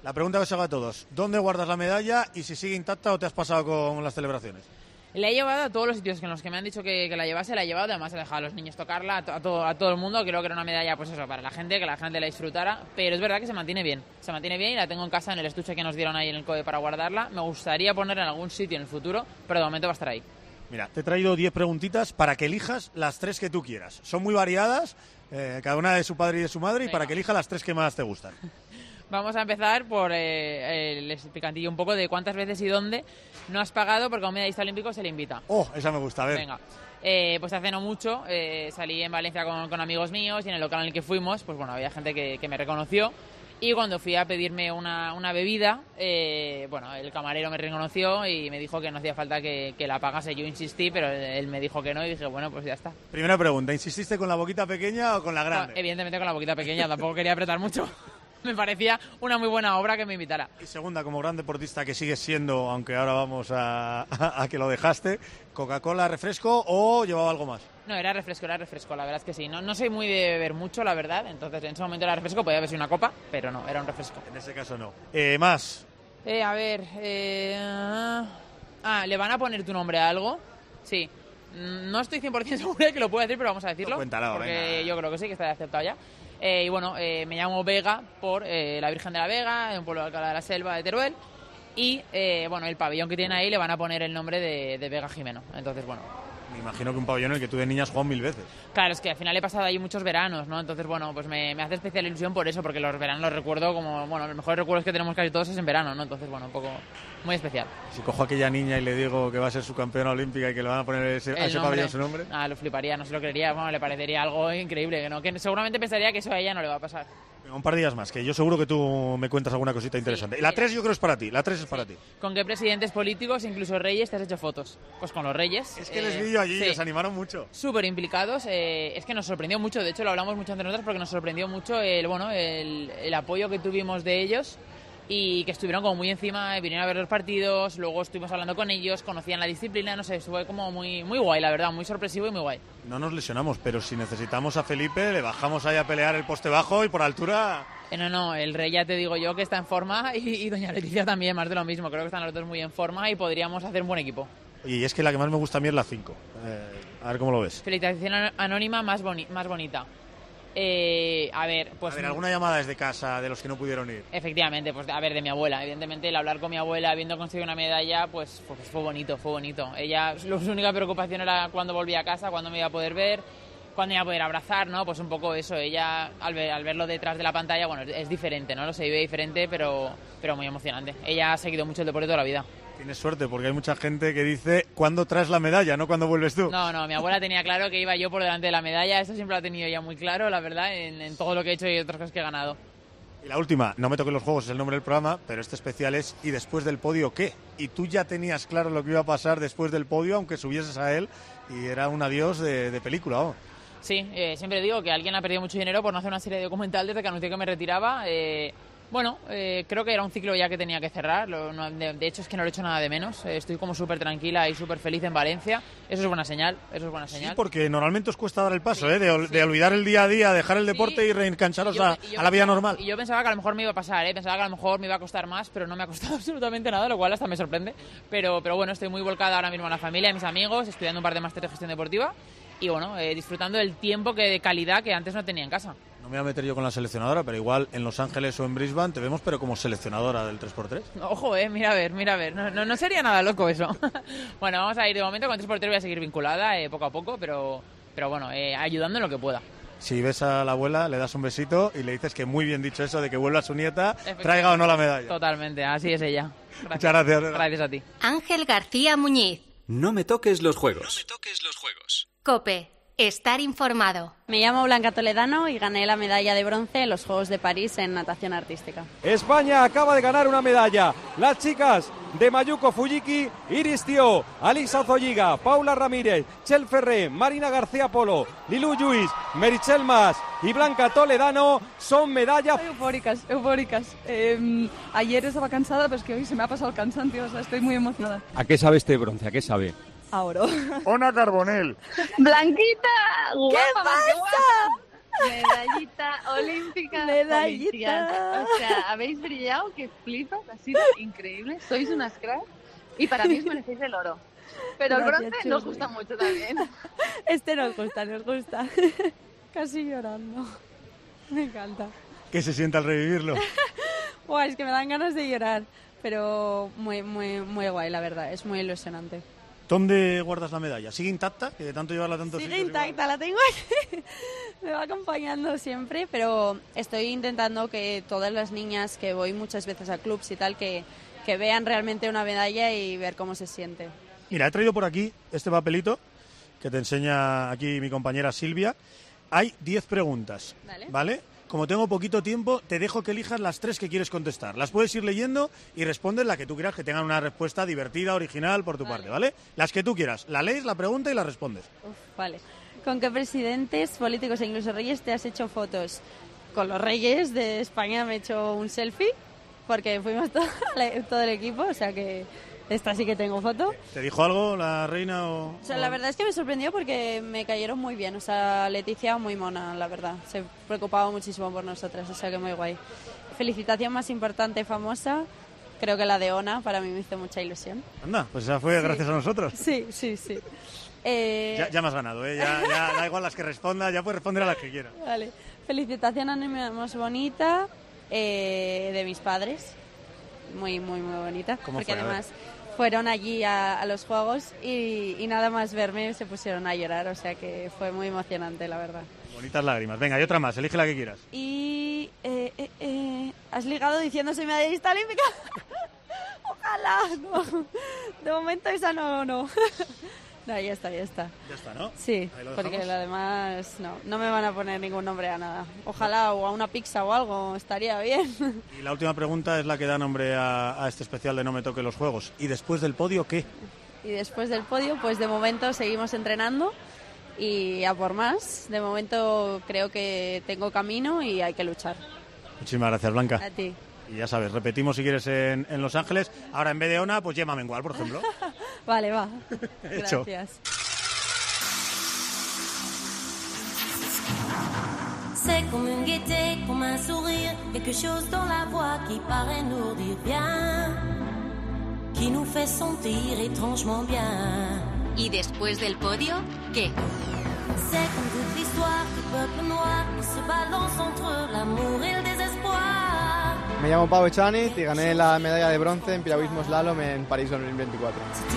La pregunta que os hago a todos, ¿dónde guardas la medalla y si sigue intacta o te has pasado con las celebraciones? La he llevado a todos los sitios en los que me han dicho que la llevase, la he llevado, además he dejado a los niños tocarla, a todo el mundo. Creo que era una medalla, pues eso, para la gente, que la gente la disfrutara, pero es verdad que se mantiene bien y la tengo en casa en el estuche que nos dieron ahí en el COE para guardarla. Me gustaría ponerla en algún sitio en el futuro, pero de momento va a estar ahí. Mira, te he traído 10 preguntitas para que elijas las 3 que tú quieras. Son muy variadas, cada una de su padre y de su madre, y para que elijas las 3 que más te gustan. Vamos a empezar por el picantillo un poco de cuántas veces y dónde no has pagado porque a un medallista olímpico se le invita. Oh, esa me gusta, a ver. Venga, pues hace no mucho salí en Valencia con amigos míos y en el local en el que fuimos, pues bueno, había gente que me reconoció. Y cuando fui a pedirme una bebida, bueno, el camarero me reconoció y me dijo que no hacía falta que la pagase. Yo insistí, pero él me dijo que no y dije, bueno, pues ya está. Primera pregunta, ¿insististe con la boquita pequeña o con la grande? No, evidentemente con la boquita pequeña, tampoco quería apretar mucho. Me parecía una muy buena obra que me invitara. Y segunda, como gran deportista que sigues siendo, aunque ahora vamos a que lo dejaste, ¿Coca-Cola, refresco o llevaba algo más? No, era refresco, la verdad es que sí. No soy muy de beber mucho, la verdad, entonces en ese momento era refresco, podía haber sido una copa, pero no, era un refresco. En ese caso no. ¿Más? A ver, ¿le van a poner tu nombre a algo? Sí. No estoy 100% segura de que lo pueda decir, pero vamos a decirlo. No, cuéntalo, porque venga. Yo creo que sí, que está aceptado ya. Y bueno, me llamo Vega por la Virgen de la Vega, en un pueblo de Alcalá de la Selva de Teruel. Y bueno, el pabellón que tiene ahí le van a poner el nombre de Vega Jimeno. Entonces, bueno. Me imagino que un pabellón en el que tú de niña has jugado 1000 veces. Claro, es que al final he pasado ahí muchos veranos, ¿no? Entonces, bueno, pues me hace especial ilusión por eso, porque los veranos los recuerdo como, bueno, los mejores recuerdos que tenemos casi todos es en verano, ¿no? Entonces, bueno, un poco muy especial. Si cojo a aquella niña y le digo que va a ser su campeona olímpica y que le van a poner a ese pabellón su nombre. Lo fliparía, no se lo creería, bueno, le parecería algo increíble, que seguramente pensaría que eso a ella no le va a pasar. Un par de días más, que yo seguro que tú me cuentas alguna cosita interesante. Y la 3 yo creo es para ti, la 3 es para ti. ¿Con qué presidentes políticos, incluso reyes, te has hecho fotos? Pues con los reyes. Es que les vi yo allí, les animaron mucho. Súper implicados, es que nos sorprendió mucho, de hecho lo hablamos mucho entre nosotros porque nos sorprendió mucho el apoyo que tuvimos de ellos y que estuvieron como muy encima, vinieron a ver los partidos, luego estuvimos hablando con ellos, conocían la disciplina, no sé, fue como muy guay, la verdad, muy sorpresivo y muy guay. No nos lesionamos, pero si necesitamos a Felipe, le bajamos ahí a pelear el poste bajo y por altura... No, el rey ya te digo yo que está en forma y doña Leticia también, más de lo mismo, creo que están los dos muy en forma y podríamos hacer un buen equipo. Y es que la que más me gusta a mí es la 5, a ver cómo lo ves. Felicitación anónima más bonita. A ver, ¿alguna llamada desde casa de los que no pudieron ir? Efectivamente, pues a ver, de mi abuela. Evidentemente, el hablar con mi abuela, habiendo conseguido una medalla, pues fue bonito. Ella, su única preocupación era cuándo volvía a casa, cuándo me iba a poder ver, cuándo me iba a poder abrazar, ¿no? Pues un poco eso. Ella, al verlo detrás de la pantalla, bueno, es diferente, ¿no? Se vive diferente, pero muy emocionante. Ella ha seguido mucho el deporte toda la vida. Tienes suerte, porque hay mucha gente que dice ¿cuándo traes la medalla, no cuándo vuelves tú? No, mi abuela tenía claro que iba yo por delante de la medalla. Eso siempre lo ha tenido ella muy claro, la verdad, en todo lo que he hecho y otras cosas que he ganado. Y la última, no me toquen los juegos, es el nombre del programa, pero este especial es ¿y después del podio qué? Y tú ya tenías claro lo que iba a pasar después del podio, aunque subieses a él, y era un adiós de película, ¿no? Sí, siempre digo que alguien ha perdido mucho dinero por no hacer una serie documental desde que anuncié que me retiraba. Bueno, creo que era un ciclo ya que tenía que cerrar. De hecho, es que no lo he hecho nada de menos. Estoy como súper tranquila y súper feliz en Valencia. Eso es buena señal. Sí, porque normalmente os cuesta dar el paso, de olvidar el día a día, dejar el deporte y reengancharos a la vida normal. Y yo pensaba que a lo mejor me iba a pasar, pensaba que a lo mejor me iba a costar más, pero no me ha costado absolutamente nada, lo cual hasta me sorprende. Pero bueno, estoy muy volcada ahora mismo en la familia, en mis amigos, estudiando un par de másteres de gestión deportiva y bueno, disfrutando del tiempo de calidad que antes no tenía en casa. No me voy a meter yo con la seleccionadora, pero igual en Los Ángeles o en Brisbane te vemos, pero como seleccionadora del 3x3. Ojo, mira a ver. No sería nada loco eso. Bueno, vamos a ir de momento con 3x3, voy a seguir vinculada poco a poco, pero bueno, ayudando en lo que pueda. Si ves a la abuela, le das un besito y le dices que muy bien dicho eso de que vuelva su nieta, traiga o no la medalla. Totalmente, así es ella. Gracias. Muchas gracias. Gracias a ti. Ángel García Muñiz. No me toques los juegos. COPE. Estar informado. Me llamo Blanca Toledano y gané la medalla de bronce en los Juegos de París en natación artística. España acaba de ganar una medalla. Las chicas de Mayuko Fujiki, Iris Tio, Alisa Zolliga, Paula Ramírez, Chel Ferré, Marina García Polo, Lilu Lluís, Merichel Mas y Blanca Toledano son medallas. Eufóricas. Ayer estaba cansada, pero es que hoy se me ha pasado el cansancio, o sea, estoy muy emocionada. ¿A qué sabe este bronce? ¿A qué sabe? A oro. Ona Carbonell. Blanquita, guapa, ¿Qué pasa? Medallita olímpica. Medallita. O sea, habéis brillado, que flipas, ha sido increíble. Sois unas cracks y para mí os merecéis el oro. Pero el Gracias, bronce nos Chuli. gusta mucho también. Este nos gusta. Casi llorando. Me encanta. ¿Qué se siente al revivirlo? Buah, es que me dan ganas de llorar, pero muy guay, la verdad, es muy ilusionante. ¿Dónde guardas la medalla? ¿Sigue intacta? Que de tanto llevarla tanto Sigue intacta, la tengo aquí. Me va acompañando siempre, pero estoy intentando que todas las niñas que voy muchas veces a clubs y tal, que vean realmente una medalla y ver cómo se siente. Mira, he traído por aquí este papelito que te enseña aquí mi compañera Silvia. Hay 10 preguntas, ¿vale? Como tengo poquito tiempo, te dejo que elijas las 3 que quieres contestar. Las puedes ir leyendo y respondes la que tú quieras, que tengan una respuesta divertida, original por tu parte, ¿vale? Las que tú quieras. La lees, la pregunta y la respondes. Vale. ¿Con qué presidentes, políticos e incluso reyes te has hecho fotos? Con los reyes de España me he hecho un selfie, porque fuimos todo el equipo, o sea que esta sí que tengo foto. ¿Te dijo algo la reina o...? O sea, la verdad es que me sorprendió porque me cayeron muy bien. O sea, Leticia muy mona, la verdad. Se preocupaba muchísimo por nosotras, o sea que muy guay. Felicitación más importante, famosa, creo que la de Ona, para mí me hizo mucha ilusión. Anda, pues esa fue gracias a nosotros. Sí. Ya me has ganado, ¿eh? Ya da igual las que respondas, ya puedes responder a las que quieras. Vale. Felicitación a mi más bonita, de mis padres. Muy bonita. ¿Cómo porque fue? Además fueron allí a los Juegos y nada más verme se pusieron a llorar, o sea que fue muy emocionante, la verdad. Bonitas lágrimas. Venga, y otra más, elige la que quieras. Y has ligado diciendo soy medallista olímpica. Ojalá, no. De momento esa no. No, ya está. Ya está, ¿no? Sí, Ahí lo porque dejamos. lo demás no me van a poner ningún nombre a nada. Ojalá o a una pizza o algo, estaría bien. Y la última pregunta es la que da nombre a este especial de No me toque los juegos. ¿Y después del podio qué? Y después del podio, pues de momento seguimos entrenando y a por más. De momento creo que tengo camino y hay que luchar. Muchísimas gracias, Blanca. A ti. Y ya sabes, repetimos si quieres en Los Ángeles. Ahora en vez de Ona, pues Gemma Mengual, por ejemplo. Vale, va. Hecho. Gracias. C'est comme une gaieté, comme un sourire, quelque chose dans la voix qui paraît nous dire bien, qui nous fait sentir étrangement bien. ¿Y después del podio, qué? C'est comme toute l'histoire du peuple noir qui se balance entre l'amour et le désespoir. Me llamo Pau Echaniz y gané la medalla de bronce en piragüismo slalom en París 2024.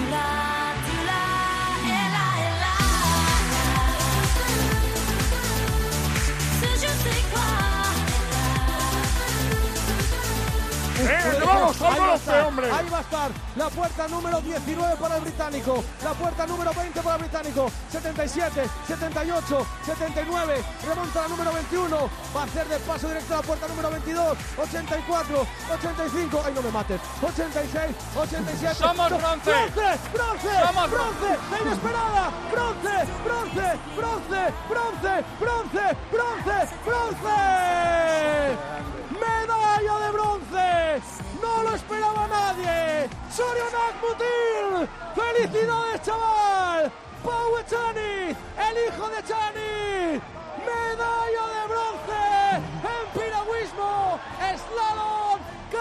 ¡Vamos, hombre! Ahí va a estar la puerta número 19 para el británico, la puerta número 20 para el británico, 77, 78, 79, remonta la número 21, va a hacer de paso directo a la puerta número 22, 84, 85, ¡ay no me mates! 86, 87, ¡Somos bronce! ¡Bronce! ¡Somos ¡Bronce! ¡La inesperada! ¡Bronce! ¡Bronce! ¡Bronce! ¡Bronce! ¡Bronce! ¡Bronce! ¡Bronce! ¡Medalla de bronce! ¡No lo esperaba nadie! ¡Sorionak Mutil! ¡Felicidades, chaval! ¡Pau Echaniz! ¡El hijo de Echaniz! ¡Medalla de bronce! ¡En piragüismo! ¡Slalom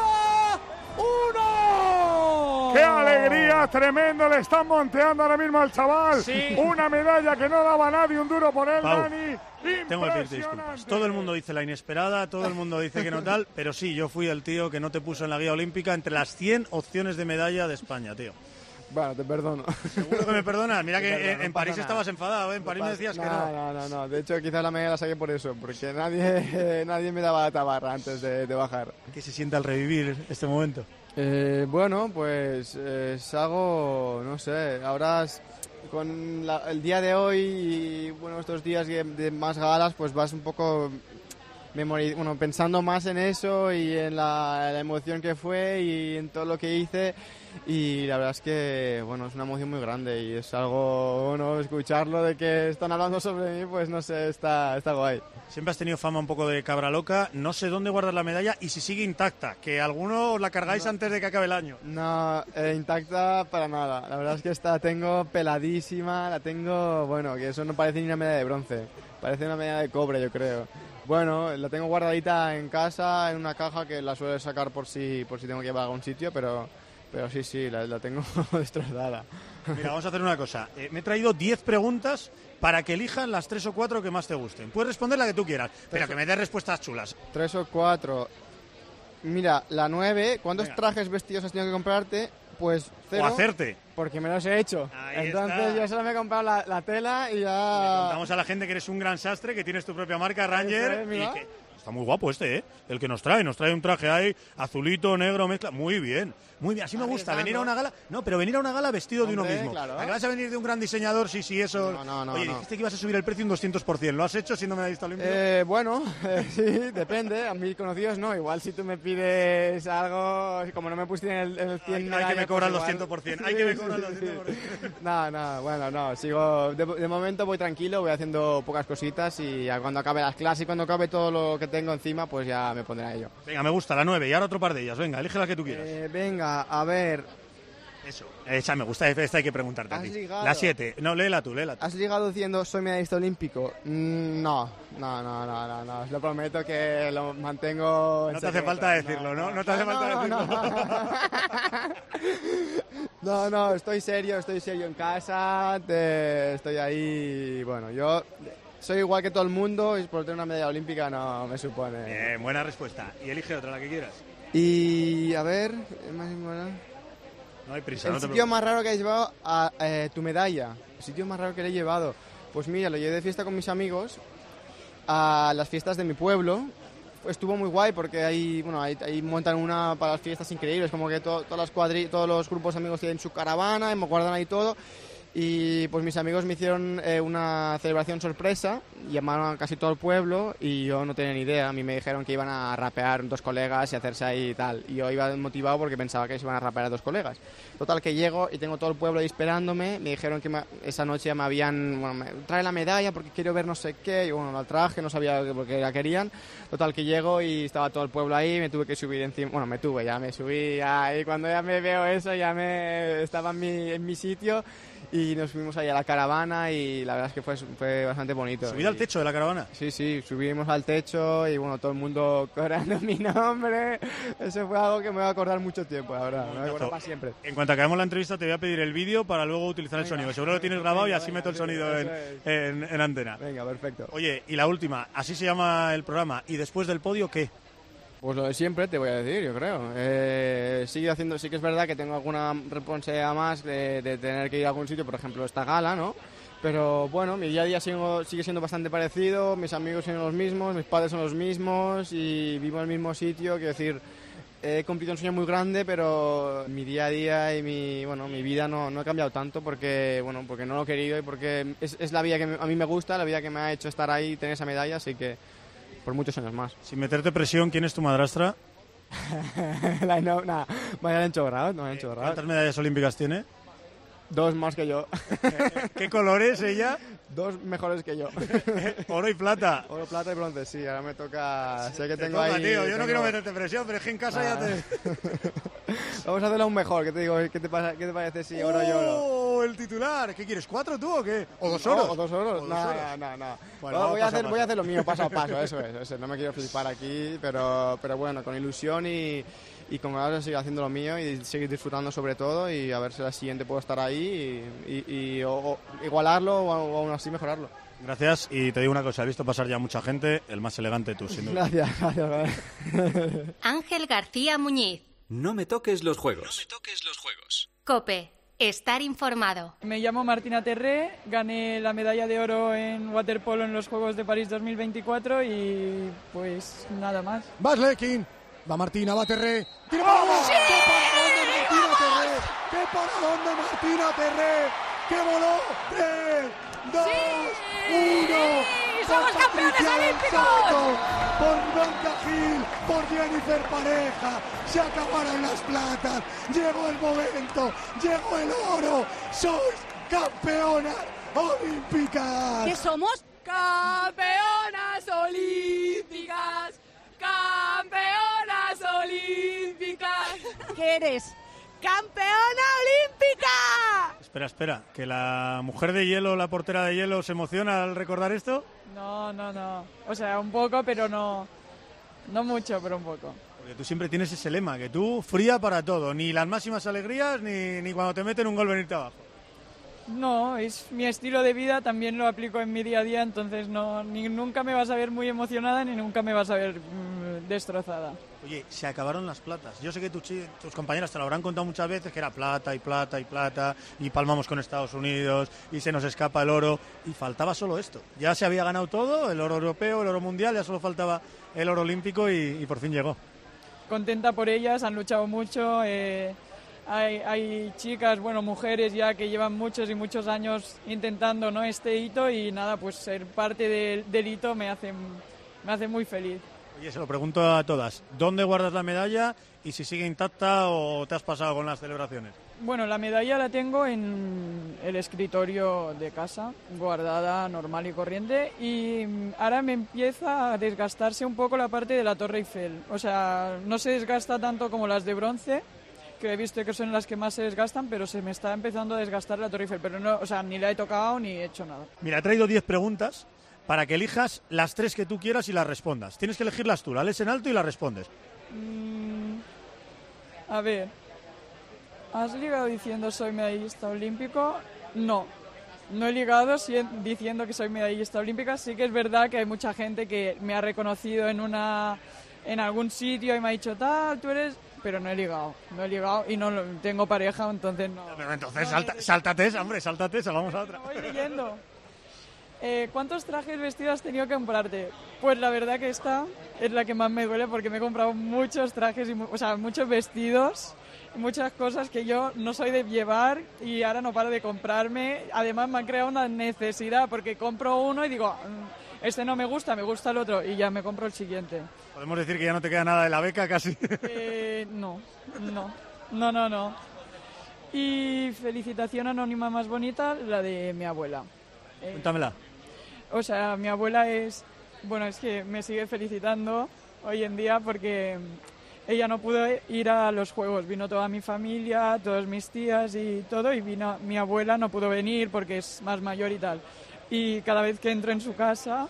K1! ¡Qué alegría! ¡Tremendo! Le están monteando ahora mismo al chaval. Sí. Una medalla que no daba nadie, un duro por él, Pau, Dani. tengo que pedirte disculpas. Todo el mundo dice la inesperada, todo el mundo dice que no tal, pero sí, yo fui el tío que no te puso en la guía olímpica entre las 100 opciones de medalla de España, tío. Bueno, te perdono. ¿Seguro que me perdonas? Mira que Te perdono, en no París pasa estabas nada. enfadado, ¿eh? En París me decías que no. No. De hecho, quizás la medalla la saqué por eso, porque nadie me daba tabarra antes de bajar. ¿Qué se siente al revivir este momento? Bueno, pues es algo, no sé, ahora con el día de hoy y bueno, estos días de más galas, pues vas un poco pensando más en eso y en la emoción que fue y en todo lo que hice, y la verdad es que bueno, es una emoción muy grande y es algo, bueno, escucharlo de que están hablando sobre mí, pues no sé, está guay. Siempre has tenido fama un poco de cabra loca, no sé dónde guardas la medalla y si sigue intacta, que algunos la cargáis antes de que acabe el año. No, intacta para nada. La verdad es que tengo peladísima, la tengo, bueno, que eso no parece ni una medalla de bronce. Parece una medalla de cobre, yo creo. Bueno, la tengo guardadita en casa, en una caja que la suelo sacar por si tengo que llevar a algún sitio, pero sí, la tengo destrozada. Mira, vamos a hacer una cosa. Me he traído 10 preguntas para que elijas las 3 o 4 que más te gusten. Puedes responder la que tú quieras, pero que me des respuestas chulas. 3 o 4. Mira, la 9, ¿cuántos trajes vestidos has tenido que comprarte? Pues 0. O hacerte. Porque me los he hecho. Ahí Entonces está. yo solo me he comprado la tela y ya... Le contamos a la gente que eres un gran sastre, que tienes tu propia marca Ranger. mira. Y que está muy guapo ¿eh? El que nos trae un traje ahí, azulito, negro, mezcla. Muy bien. Así me gusta, venir a una gala. No, pero venir a una gala vestido de uno mismo. Claro. ¿A que vas a venir de un gran diseñador? Sí, eso. No. Oye, dijiste que ibas a subir el precio un 200%. ¿Lo has hecho siendo medallista olímpico? Bueno, sí, depende. A mis conocidos no. Igual si tú me pides algo, como no me pusiste en el 100 hay que me cobrar los igual. 100%. Hay que me cobrar los 100%. No. Sigo. De momento voy tranquilo, voy haciendo pocas cositas y ya cuando acabe las clases y cuando acabe todo lo que tengo encima, pues ya me pondré a ello. Venga, me gusta la 9 y ahora otro par de ellas. Venga, elige la que tú quieras. Venga, a ver. Eso, esa me gusta, esta hay que preguntarte a ti. Ligado. La 7, no, léela tú. ¿Has ligado diciendo soy medallista olímpico? No, os lo prometo que lo mantengo en No te hace secreto. falta decirlo, ¿no? No te hace falta decirlo. No, estoy serio en casa, estoy ahí, bueno, yo soy igual que todo el mundo y por tener una medalla olímpica no me supone. Bien, buena respuesta. Y elige otra, la que quieras. Y, a ver, más importante. No hay prisa, El no te sitio más raro que has llevado a tu medalla. El sitio más raro que le he llevado. Pues mira, lo llevé de fiesta con mis amigos a las fiestas de mi pueblo. Estuvo muy guay porque ahí montan una para las fiestas increíbles. Como que todos los grupos de amigos tienen su caravana y me guardan ahí todo. Y pues mis amigos me hicieron una celebración sorpresa, llamaron a casi todo el pueblo y yo no tenía ni idea. A mí me dijeron que iban a rapear 2 colegas y hacerse ahí y tal. Y yo iba motivado porque pensaba que se iban a rapear a 2 colegas. Total, que llego y tengo todo el pueblo ahí esperándome. Me dijeron que esa noche me habían... trae la medalla porque quiero ver no sé qué. Y bueno, la traje, no sabía por qué la querían. Total, que llego y estaba todo el pueblo ahí. Me tuve que subir encima... Bueno, me subí ahí. Cuando ya me veo eso, estaba en mi sitio. Y nos fuimos ahí a la caravana y la verdad es que fue bastante bonito. ¿Subida al techo de la caravana? Sí, subimos al techo y bueno, todo el mundo coreando mi nombre. Eso fue algo que me va a acordar mucho tiempo, la verdad. Me va a acordar para siempre. En cuanto acabemos la entrevista te voy a pedir el vídeo para luego utilizar el sonido. Seguro lo tienes grabado y así meto el sonido en antena. Venga, perfecto. Oye, y la última, así se llama el programa. ¿Y después del podio qué? Pues lo de siempre, te voy a decir, yo creo. Sí que es verdad que tengo alguna responsabilidad más de tener que ir a algún sitio, por ejemplo, esta gala, ¿no? Pero bueno, mi día a día sigue siendo bastante parecido, mis amigos son los mismos, mis padres son los mismos y vivo en el mismo sitio, quiero decir, he cumplido un sueño muy grande, pero mi día a día y mi vida no ha cambiado tanto porque no lo he querido y porque es la vida que a mí me gusta, la vida que me ha hecho estar ahí y tener esa medalla, así que por muchos años más. Sin meterte presión, ¿quién es tu madrastra? Me han enchorrado. ¿Cuántas medallas olímpicas tiene? 2 más que yo. ¿Qué colores ella? 2 mejores que yo. Oro y plata. Oro, plata y bronce, sí. Ahora me toca... Sé que tengo toca, ahí... tío. Yo no quiero meterte presión, pero es que en casa ya te... Vamos a hacerlo aún mejor. ¿Qué te digo? ¿Qué te parece si oro y oro? El titular. ¿Qué quieres? ¿4 tú o qué? ¿O 2 oros? ¿O 2 oros? No. Bueno, voy a hacer lo mío paso a paso. Eso es. No me quiero flipar aquí, pero bueno, con ilusión y con ganas de seguir haciendo lo mío y seguir disfrutando sobre todo y a ver si la siguiente puedo estar ahí y o igualarlo o aún así mejorarlo. Gracias, y te digo una cosa, he visto pasar ya mucha gente, el más elegante tú, sin duda. Gracias. Ángel García Muñiz. No me toques los juegos. COPE. Estar informado. Me llamo Martina Terré, gané la medalla de oro en waterpolo en los Juegos de París 2024 y pues nada más. Vas Lekin, va Martina, va Terré. ¡Vamos! ¡Sí! ¡Qué paradón de Martina Terré! ¡Qué voló! 3, 2, 1. ¡Somos campeones olímpicos! Por Blanca Gil, por Jennifer Pareja, se acabaron las platas, llegó el momento, llegó el oro, sois campeonas olímpicas. ¿Qué somos? ¡Campeonas olímpicas! ¡Campeonas olímpicas! ¿Qué eres? ¡Campeona olímpica! Espera, ¿que la mujer de hielo, la portera de hielo, se emociona al recordar esto? No. O sea, un poco, pero no mucho, pero un poco. Porque tú siempre tienes ese lema, que tú fría para todo, ni las máximas alegrías, ni cuando te meten un gol venirte abajo. No, es mi estilo de vida, también lo aplico en mi día a día, entonces nunca me vas a ver muy emocionada ni nunca me vas a ver destrozada. Oye, se acabaron las platas. Yo sé que tus compañeras te lo habrán contado muchas veces, que era plata, y palmamos con Estados Unidos, y se nos escapa el oro, y faltaba solo esto. Ya se había ganado todo, el oro europeo, el oro mundial, ya solo faltaba el oro olímpico y por fin llegó. Contenta por ellas, han luchado mucho. Hay chicas, mujeres ya que llevan muchos y muchos años intentando, ¿no?, este hito, y nada, pues ser parte del hito me hace muy feliz. Oye, se lo pregunto a todas, ¿dónde guardas la medalla y si sigue intacta o te has pasado con las celebraciones? Bueno, la medalla la tengo en el escritorio de casa, guardada normal y corriente, y ahora me empieza a desgastarse un poco la parte de la Torre Eiffel. O sea, no se desgasta tanto como las de bronce, que he visto que son las que más se desgastan, pero se me está empezando a desgastar la Torre Eiffel, pero no, o sea, ni la he tocado ni he hecho nada. Mira, he traído 10 preguntas para que elijas las 3 que tú quieras y las respondas. Tienes que elegirlas tú, la lees en alto y las respondes. A ver, ¿has ligado diciendo soy medallista olímpico? No he ligado diciendo que soy medallista olímpica. Sí que es verdad que hay mucha gente que me ha reconocido en algún sitio y me ha dicho, tal, tú eres... Pero no he ligado y no tengo pareja, entonces no. Pero entonces sáltate esa, hombre, sáltate esa, vamos a otra. Voy leyendo. ¿Cuántos trajes vestidos has tenido que comprarte? Pues la verdad que esta es la que más me duele porque me he comprado muchos trajes, muchos vestidos, muchas cosas que yo no soy de llevar y ahora no paro de comprarme. Además me han creado una necesidad porque compro uno y digo, este no me gusta el otro y ya me compro el siguiente. ¿Podemos decir que ya no te queda nada de la beca casi? No. Y felicitación anónima más bonita, la de mi abuela. Cuéntamela. O sea, mi abuela es que me sigue felicitando hoy en día porque ella no pudo ir a los Juegos. Vino toda mi familia, todas mis tías y todo, y mi abuela no pudo venir porque es más mayor y tal. Y cada vez que entro en su casa,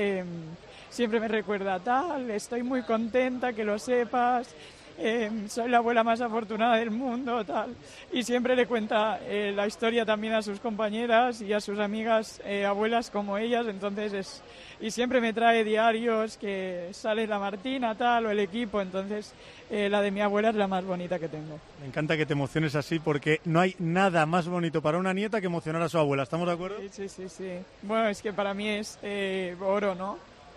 siempre me recuerda, tal, estoy muy contenta, que lo sepas, soy la abuela más afortunada del mundo, tal. Y siempre le cuenta la historia también a sus compañeras y a sus amigas abuelas como ellas, entonces y siempre me trae diarios que sale la Martina, tal, o el equipo, entonces la de mi abuela es la más bonita que tengo. Me encanta que te emociones así porque no hay nada más bonito para una nieta que emocionar a su abuela, ¿estamos de acuerdo? Sí. Bueno, es que para mí es oro, ¿no?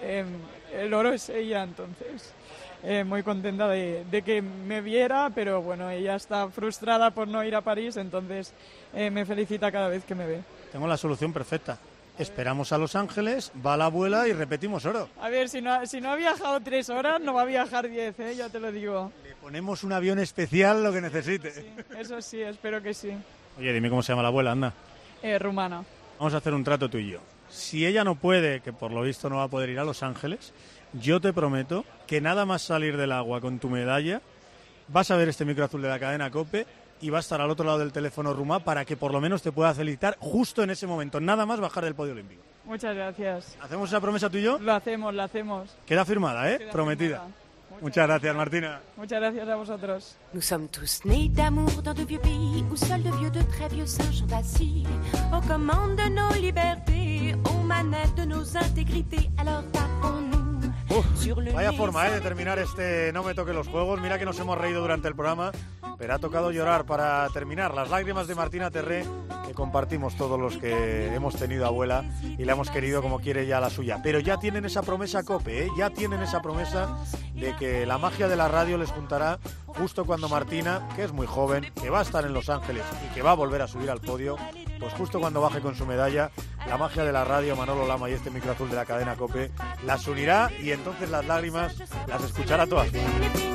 El oro es ella, entonces muy contenta de que me viera, pero bueno, ella está frustrada por no ir a París, entonces me felicita cada vez que me ve. Tengo la solución perfecta. Esperamos a Los Ángeles, va la abuela y repetimos oro. A ver, si no ha viajado 3 horas, no va a viajar 10, ya te lo digo. Le ponemos un avión especial, lo que necesite. Sí, eso sí, espero que sí. Oye, dime cómo se llama la abuela, anda. Rumana. Vamos a hacer un trato tú y yo. Si ella no puede, que por lo visto no va a poder ir a Los Ángeles, yo te prometo que nada más salir del agua con tu medalla, vas a ver este micro azul de la cadena COPE y va a estar al otro lado del teléfono Rumá para que por lo menos te pueda felicitar justo en ese momento, nada más bajar del podio olímpico. Muchas gracias. ¿Hacemos esa promesa tú y yo? Lo hacemos. Queda firmada, ¿eh? Prometida. Muchas gracias, Martina. Muchas gracias a vosotros. Nous sommes tous nés d'amour dans de vieux pays où seuls de vieux, de très vieux singes sont assis aux commandes de nos libertés, aux manettes de nos intégrités. Alors tapons-nous. Vaya forma de terminar este No me toque los juegos. Mira que nos hemos reído durante el programa, pero ha tocado llorar para terminar. Las lágrimas de Martina Terré, que compartimos todos los que hemos tenido abuela y la hemos querido como quiere ella la suya. Pero ya tienen esa promesa COPE, ya tienen esa promesa de que la magia de la radio les juntará justo cuando Martina, que es muy joven, que va a estar en Los Ángeles y que va a volver a subir al podio, pues justo cuando baje con su medalla, la magia de la radio, Manolo Lama y este micro azul de la cadena COPE las unirá y entonces las lágrimas las escuchará todas. ¿Qué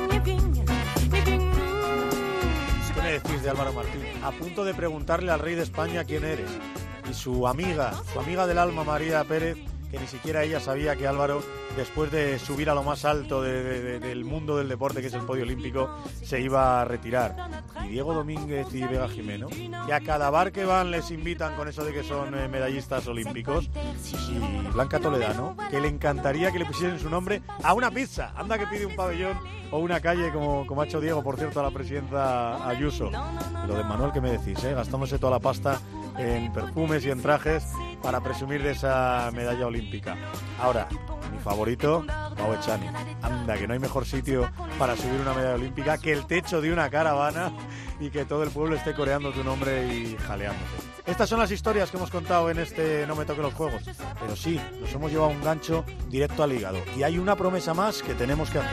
me decís de Álvaro Martín? A punto de preguntarle al rey de España quién eres. Y su amiga del alma, María Pérez, que ni siquiera ella sabía que Álvaro, después de subir a lo más alto del mundo del deporte, que es el podio olímpico, se iba a retirar. Y Diego Domínguez y Vega Jimeno, que a cada bar que van les invitan con eso de que son medallistas olímpicos, y Blanca Toledano, que le encantaría que le pusiesen su nombre a una pizza. Anda que pide un pabellón o una calle, como ha hecho Diego, por cierto, a la presidenta Ayuso. Y lo de Manuel, ¿qué me decís? Gastándose toda la pasta en perfumes y en trajes para presumir de esa medalla olímpica. Ahora, mi favorito, Pau Echani. Anda, que no hay mejor sitio para subir una medalla olímpica que el techo de una caravana y que todo el pueblo esté coreando tu nombre y jaleándote. Estas son las historias que hemos contado en este No me toque los juegos. Pero sí, nos hemos llevado un gancho directo al hígado. Y hay una promesa más que tenemos que hacer.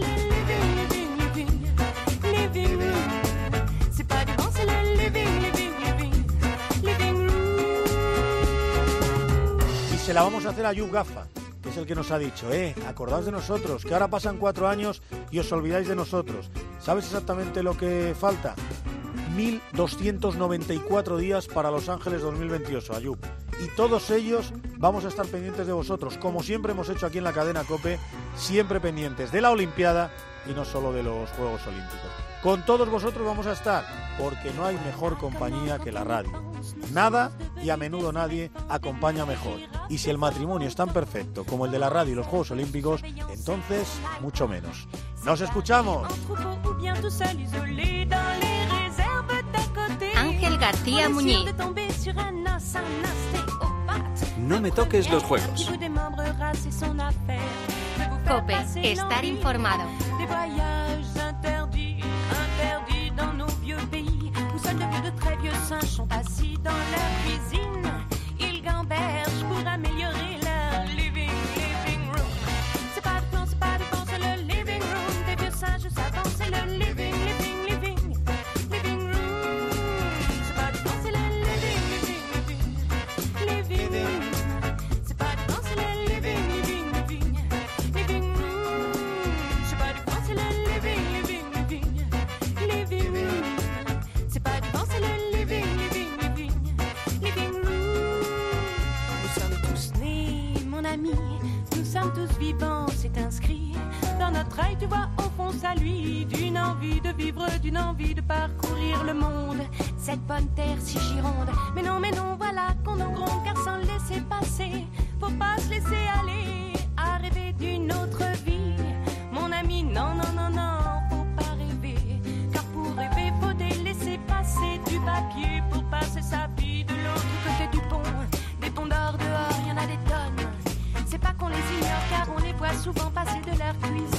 Se la vamos a hacer a Ayub Gafa, que es el que nos ha dicho, acordaos de nosotros, que ahora pasan 4 años y os olvidáis de nosotros. ¿Sabes exactamente lo que falta? 1.294 días para Los Ángeles 2028, Ayub. Y todos ellos vamos a estar pendientes de vosotros, como siempre hemos hecho aquí en la cadena COPE, siempre pendientes de la Olimpiada y no solo de los Juegos Olímpicos. Con todos vosotros vamos a estar, porque no hay mejor compañía que la radio. Nada y a menudo nadie acompaña mejor. Y si el matrimonio es tan perfecto como el de la radio y los Juegos Olímpicos, entonces mucho menos. ¡Nos escuchamos! Ángel García Muñiz. No me toques los juegos. COPE, estar informado. Tu vois au fond ça lui d'une envie de vivre, d'une envie de parcourir le monde, cette bonne terre si gironde. Mais non, voilà qu'on en gronde, car sans laisser passer, faut pas se laisser aller à rêver d'une autre vie. Mon ami, non, faut pas rêver, car pour rêver faut délaisser passer du papier pour passer sa vie de l'autre côté du pont. Des ponts d'or dehors, y en a des tonnes. C'est pas qu'on les ignore, car on les voit souvent passer de leur cuisine.